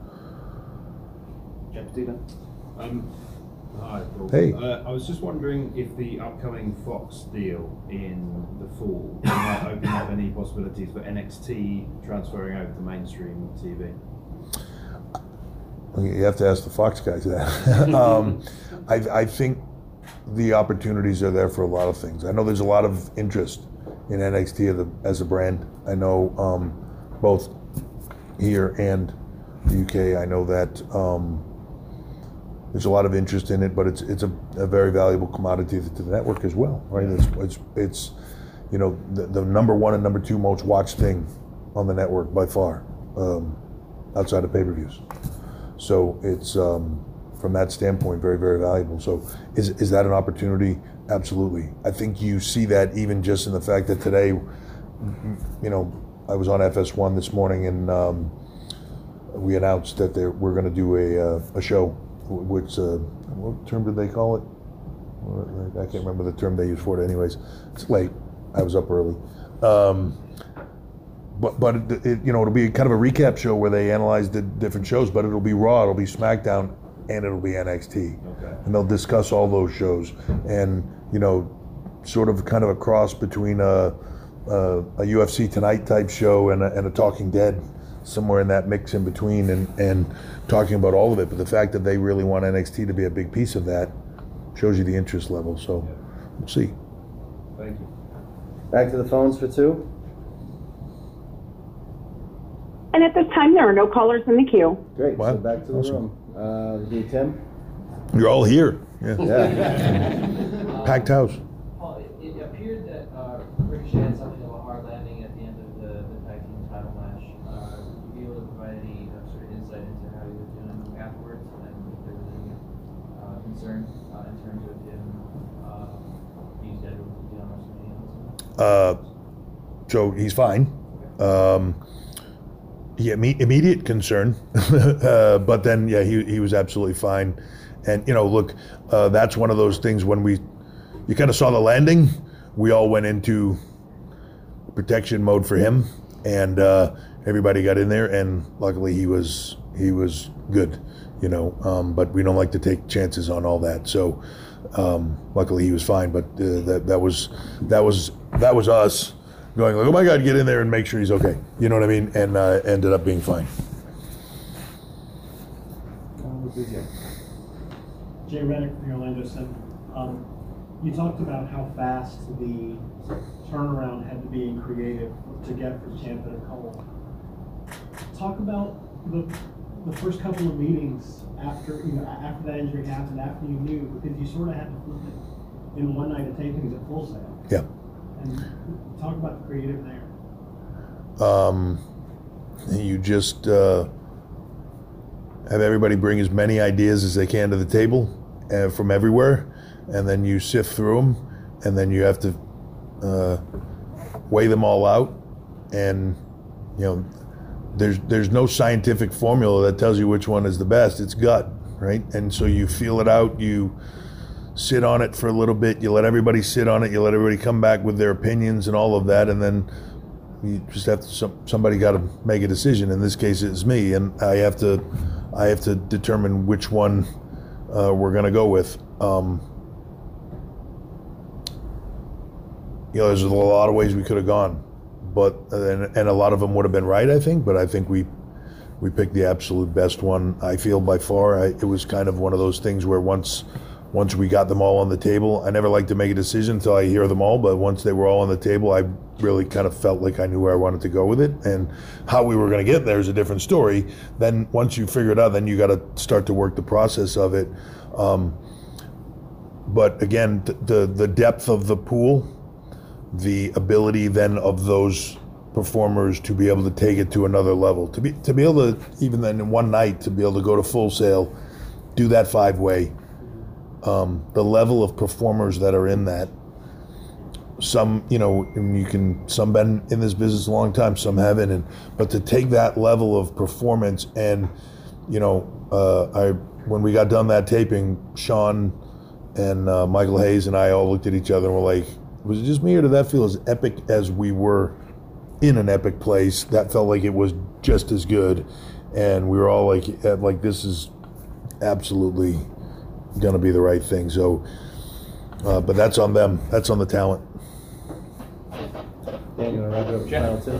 Um, hi, Paul. Hey. Uh, I was just wondering if the upcoming Fox deal in the fall might open up any possibilities for N X T transferring over to mainstream T V. You have to ask the Fox guys that. um, I, I think the opportunities are there for a lot of things. I know there's a lot of interest in N X T as a, as a brand. I know um, both here and the U K. I know that um, there's a lot of interest in it, but it's it's a, a very valuable commodity to the network as well, right? It's it's, it's you know the, the number one and number two most watched thing on the network by far, um, outside of pay-per-views. So it's um, from that standpoint very very valuable. So is is that an opportunity? Absolutely. I think you see that even just in the fact that today, you know, I was on F S one this morning and um, we announced that there, we're going to do a uh, a show. Which, uh, what term did they call it? I can't remember the term they use for it. Anyways, it's late. I was up early. Um, but but it, it, you know, it'll be kind of a recap show where they analyze the different shows. But it'll be Raw, it'll be SmackDown, and it'll be N X T. Okay. And they'll discuss all those shows. And you know, sort of kind of a cross between a a, a U F C Tonight type show and a, and a Talking Dead. Somewhere in that mix in between, and, and talking about all of it. But the fact that they really want N X T to be a big piece of that shows you the interest level. So we'll see. Thank you. Back to the phones for two. And at this time, there are no callers in the queue. Great. Wow. So back to the Awesome. room. Uh, the Tim. You're all here. Yeah. Yeah. Packed house. Paul, it, it appeared that uh, Ricochet had something of a hard landing at the end of the, the tag team title match. Uh, would you be able to provide any uh, sort of insight into how he was doing afterwards, and if there was any uh, concern uh, in terms of him uh, being scheduled to be on WrestleMania? Uh, so he's fine. Um, yeah, imme- immediate concern, uh, but then yeah, he he was absolutely fine. And you know, look, uh, that's one of those things when we, you kind of saw the landing, we all went into protection mode for him, and uh, everybody got in there, and luckily he was he was good, you know. Um, but we don't like to take chances on all that. So um, luckily he was fine. But uh, that that was that was that was us going like, oh my God, get in there and make sure he's okay. You know what I mean? And uh, ended up being fine. Jay Reddick from Orlando Center. Um, you talked about how fast the turnaround had to be in creative to get from Ciampa to Cole. Talk about the the first couple of meetings after you know after that injury happened, after you knew, because you sort of had to flip it in one night of tapings at Full Sail. Yeah. And talk about the creative there. Um, you just uh, have everybody bring as many ideas as they can to the table uh, from everywhere, and then you sift through them, and then you have to uh, weigh them all out. And you know, there's there's no scientific formula that tells you which one is the best. It's gut, right? And so you feel it out. You sit on it for a little bit. You let everybody sit on it. You let everybody come back with their opinions and all of that, and then you just have to. Some, somebody got to make a decision. In this case, it's me, and I have to. I have to determine which one uh, we're going to go with. Um, you know, there's a lot of ways we could have gone, but and, and a lot of them would have been right, I think. But I think we we picked the absolute best one. I feel by far. I, it was kind of one of those things where once. Once we got them all on the table, I never like to make a decision until I hear them all, but once they were all on the table, I really kind of felt like I knew where I wanted to go with it. And how we were going to get there is a different story. Then once you figure it out, then you got to start to work the process of it. Um, but again, th- the, the depth of the pool, the ability then of those performers to be able to take it to another level, to be, to be able to, even then in one night, to be able to go to Full Sail, do that five-way, Um, the level of performers that are in that. Some, you know, you can, some been in this business a long time, some haven't, and but to take that level of performance and, you know, uh, I when we got done that taping, Sean and uh, Michael Hayes and I all looked at each other and were like, was it just me or did that feel as epic as we were in an epic place. That felt like it was just as good, and we were all like, like this is absolutely going to be the right thing. So, uh, but that's on them. That's on the talent. Dan, you want to wrap it up? Jeff. Final two?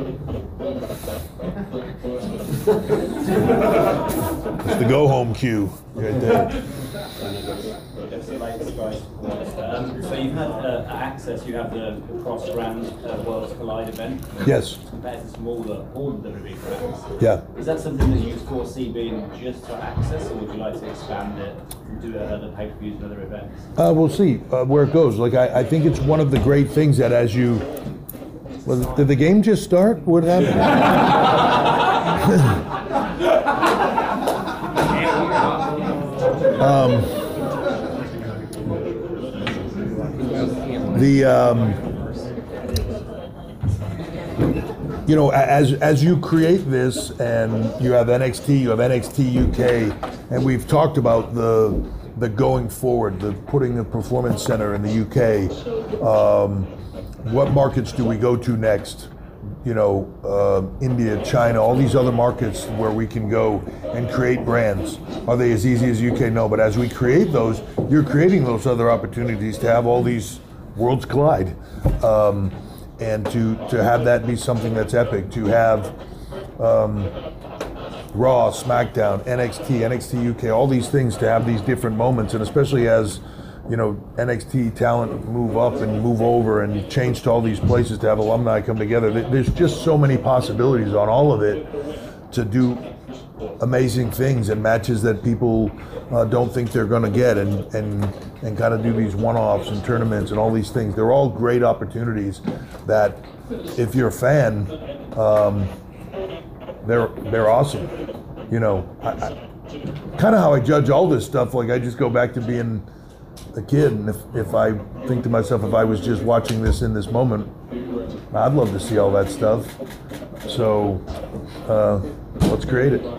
It's the go home cue right there. Um, so you've had uh, at Access, you have the Cross Brand uh, Worlds Collide event. Yes. Compared to some older, older W W E brands. Yeah. Is that something that you foresee being just for Access, or would you like to expand it and do other pay-per-views and other events? Uh, we'll see uh, where it goes. Like I, I think it's one of the great things that as you, well, did the game just start? What happened? um, the um, you know, as as you create this, and you have N X T, you have N X T U K, and we've talked about the the going forward, the putting the performance center in the U K. Um, what markets do we go to next? You know, uh, India, China, all these other markets where we can go and create brands. Are they as easy as U K? No, but as we create those, you're creating those other opportunities to have all these worlds collide. Um, and to, to have that be something that's epic, to have um, Raw, SmackDown, N X T, N X T U K, all these things, to have these different moments, and especially as you know, N X T talent move up and move over and change to all these places, to have alumni come together. There's just so many possibilities on all of it to do amazing things and matches that people uh, don't think they're going to get, and and and kind of do these one-offs and tournaments and all these things. They're all great opportunities that, if you're a fan, um, they're they're awesome. You know, I, I, kind of how I judge all this stuff. Like I just go back to being a kid, and if, if I think to myself, if I was just watching this in this moment, I'd love to see all that stuff. So uh, let's create it.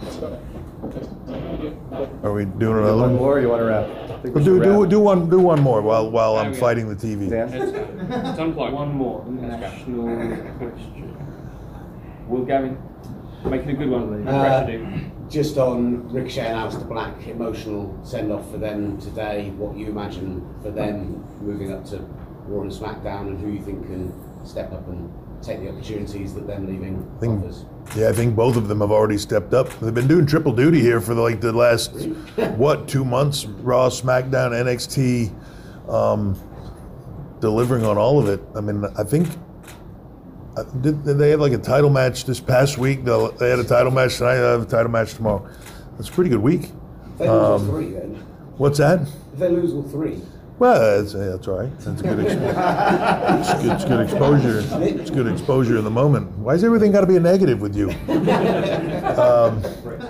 Are we doing another one one? more, or you want to wrap? I think we Well, do should do wrap. do one do one more while while I'm fighting the T V. Dan? It's unplugged. One more national question. Will Gavin make it a good one? Uh, just on Ricochet and Aleister Black, emotional send-off for them today. What you imagine for them moving up to Raw and SmackDown, and who you think can step up and take the opportunities that them leaving I think, offers. yeah, I think both of them have already stepped up. They've been doing triple duty here for the, like the last what two months? Raw, SmackDown, N X T, um, delivering on all of it. I mean, I think. Uh, did, did they have like a title match this past week? They'll, they had a title match tonight. They have a title match tomorrow. That's a pretty good week. If they lose all Um, three, then. What's that? If they lose all three. Well, that's, yeah, that's all right. That's good. Expo- it's, good it's good exposure. It's good exposure in the moment. Why has everything got to be a negative with you? Um,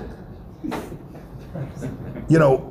you know,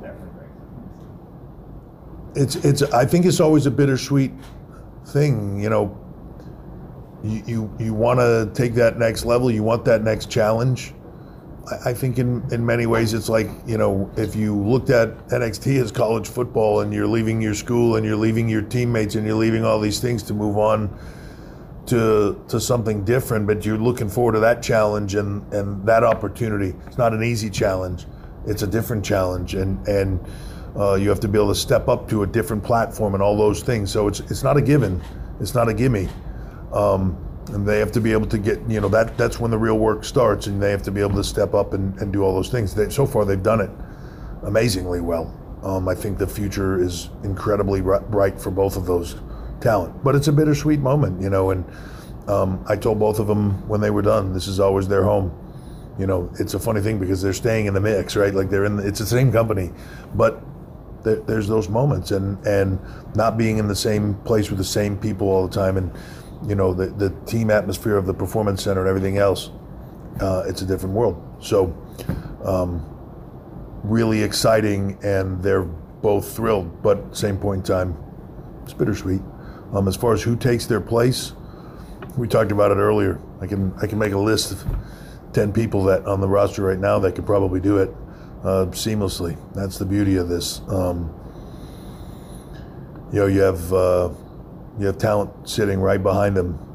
it's it's. I think it's always a bittersweet thing. You know, you you, you want to take that next level. You want that next challenge. I, I think in, in many ways it's like, you know, if you looked at N X T as college football, and you're leaving your school and you're leaving your teammates and you're leaving all these things to move on to to something different, but you're looking forward to that challenge and, and that opportunity. It's not an easy challenge. It's a different challenge, and and uh, you have to be able to step up to a different platform and all those things. So it's it's not a given. It's not a gimme. Um, and they have to be able to get, you know, that that's when the real work starts, and they have to be able to step up and, and do all those things. They, so far, they've done it amazingly well. Um, I think the future is incredibly bright for both of those talent. But it's a bittersweet moment, you know, and um, I told both of them when they were done, this is always their home. You know, it's a funny thing because they're staying in the mix, right? Like they're in, the, it's the same company, but there, there's those moments, and, and not being in the same place with the same people all the time, and you know, the, the team atmosphere of the Performance Center and everything else, uh, it's a different world. So, um, really exciting, and they're both thrilled, but at the same point in time, it's bittersweet. Um, as far as who takes their place, we talked about it earlier. I can I can make a list of ten people that on the roster right now that could probably do it uh, seamlessly. That's the beauty of this. Um, you know, you have uh, you have talent sitting right behind them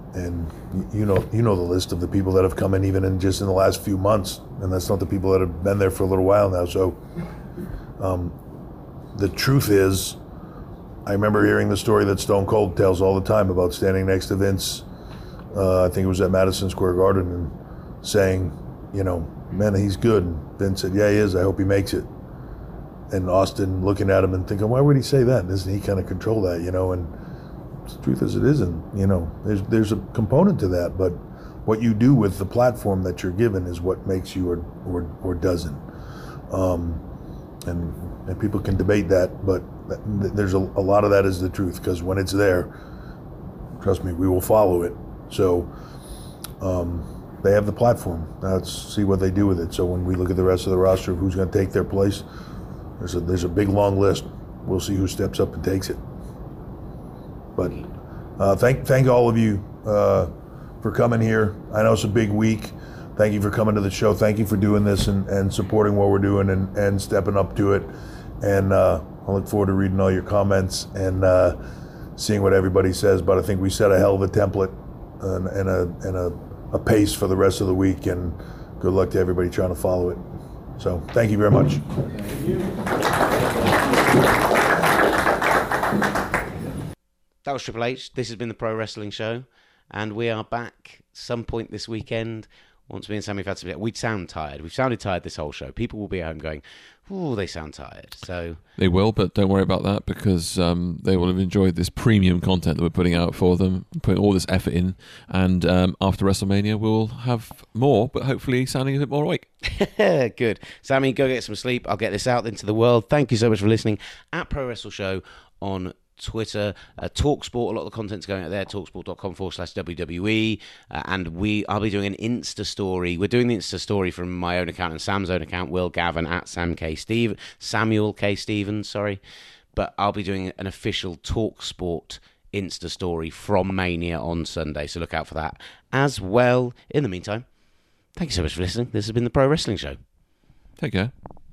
and you know you know the list of the people that have come in even in just in the last few months, and that's not the people that have been there for a little while now. So um, the truth is, I remember hearing the story that Stone Cold tells all the time about standing next to Vince. Uh, I think it was at Madison Square Garden, and saying, you know, man, he's good. And Vince said, yeah, he is. I hope he makes it. And Austin looking at him and thinking, why would he say that? Doesn't he kind of control that, you know? And the truth is, it isn't. You know, there's there's a component to that, but what you do with the platform that you're given is what makes you or or, or doesn't. Um, and and people can debate that, but there's a, a lot of that is the truth, because when it's there, trust me, we will follow it. So um, they have the platform. Now let's see what they do with it. So when we look at the rest of the roster of who's going to take their place, there's a there's a big long list. We'll see who steps up and takes it. But uh, thank thank all of you uh, for coming here. I know it's a big week. Thank you for coming to the show. Thank you for doing this and, and supporting what we're doing and, and stepping up to it. And uh, I look forward to reading all your comments and uh, seeing what everybody says. But I think we set a hell of a template and, and, a, and a, a pace for the rest of the week. And good luck to everybody trying to follow it. So thank you very much. Thank you. That was Triple H. This has been the Pro Wrestling Show. And we are back some point this weekend. Once me and Sammy have had some, we sound tired. We've sounded tired this whole show. People will be at home going, "Oh, they sound tired." So they will, but don't worry about that, because um, they will have enjoyed this premium content that we're putting out for them, putting all this effort in. And um, after WrestleMania, we'll have more, but hopefully sounding a bit more awake. Good, Sammy, go get some sleep. I'll get this out into the world. Thank you so much for listening. At Pro Wrestle Show on Twitter, uh, TalkSport, a lot of the content's going out there, talksport.com forward slash WWE, uh, and we, I'll be doing an Insta story. We're doing the Insta story from my own account and Sam's own account, Will Gavin, at Sam K. Steve, Samuel K. Stevens, sorry, but I'll be doing an official TalkSport Insta story from Mania on Sunday, so look out for that as well. In the meantime, thank you so much for listening. This has been the Pro Wrestling Show. Take care.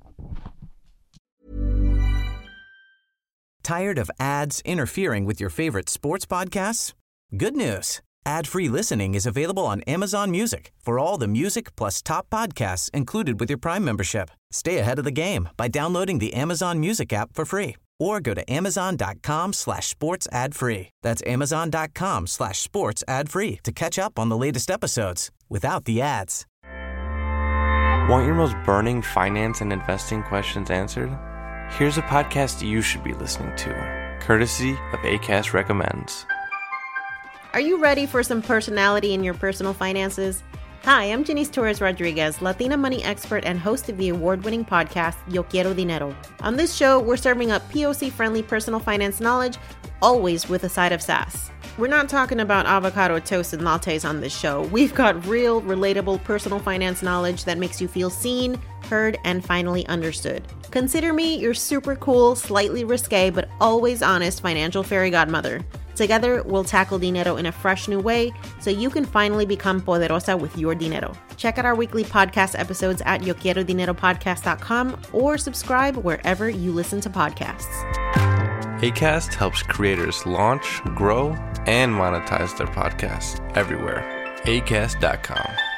Tired of ads interfering with your favorite sports podcasts? Good news. Ad-free listening is available on Amazon Music for all the music plus top podcasts included with your Prime membership. Stay ahead of the game by downloading the Amazon Music app for free or go to amazon.com slash sports ad free. That's amazon.com slash sports ad free to catch up on the latest episodes without the ads. Want your most burning finance and investing questions answered? Here's a podcast you should be listening to, courtesy of Acast Recommends. Are you ready for some personality in your personal finances? Hi, I'm Janice Torres Rodriguez, Latina money expert and host of the award-winning podcast, Yo Quiero Dinero. On this show, we're serving up P O C-friendly personal finance knowledge, always with a side of sass. We're not talking about avocado toast and lattes on this show. We've got real, relatable personal finance knowledge that makes you feel seen, heard, and finally understood. Consider me your super cool, slightly risque, but always honest financial fairy godmother. Together, we'll tackle dinero in a fresh new way so you can finally become poderosa with your dinero. Check out our weekly podcast episodes at yo quiero dinero podcast dot com or subscribe wherever you listen to podcasts. Acast helps creators launch, grow, and monetize their podcasts everywhere. acast dot com.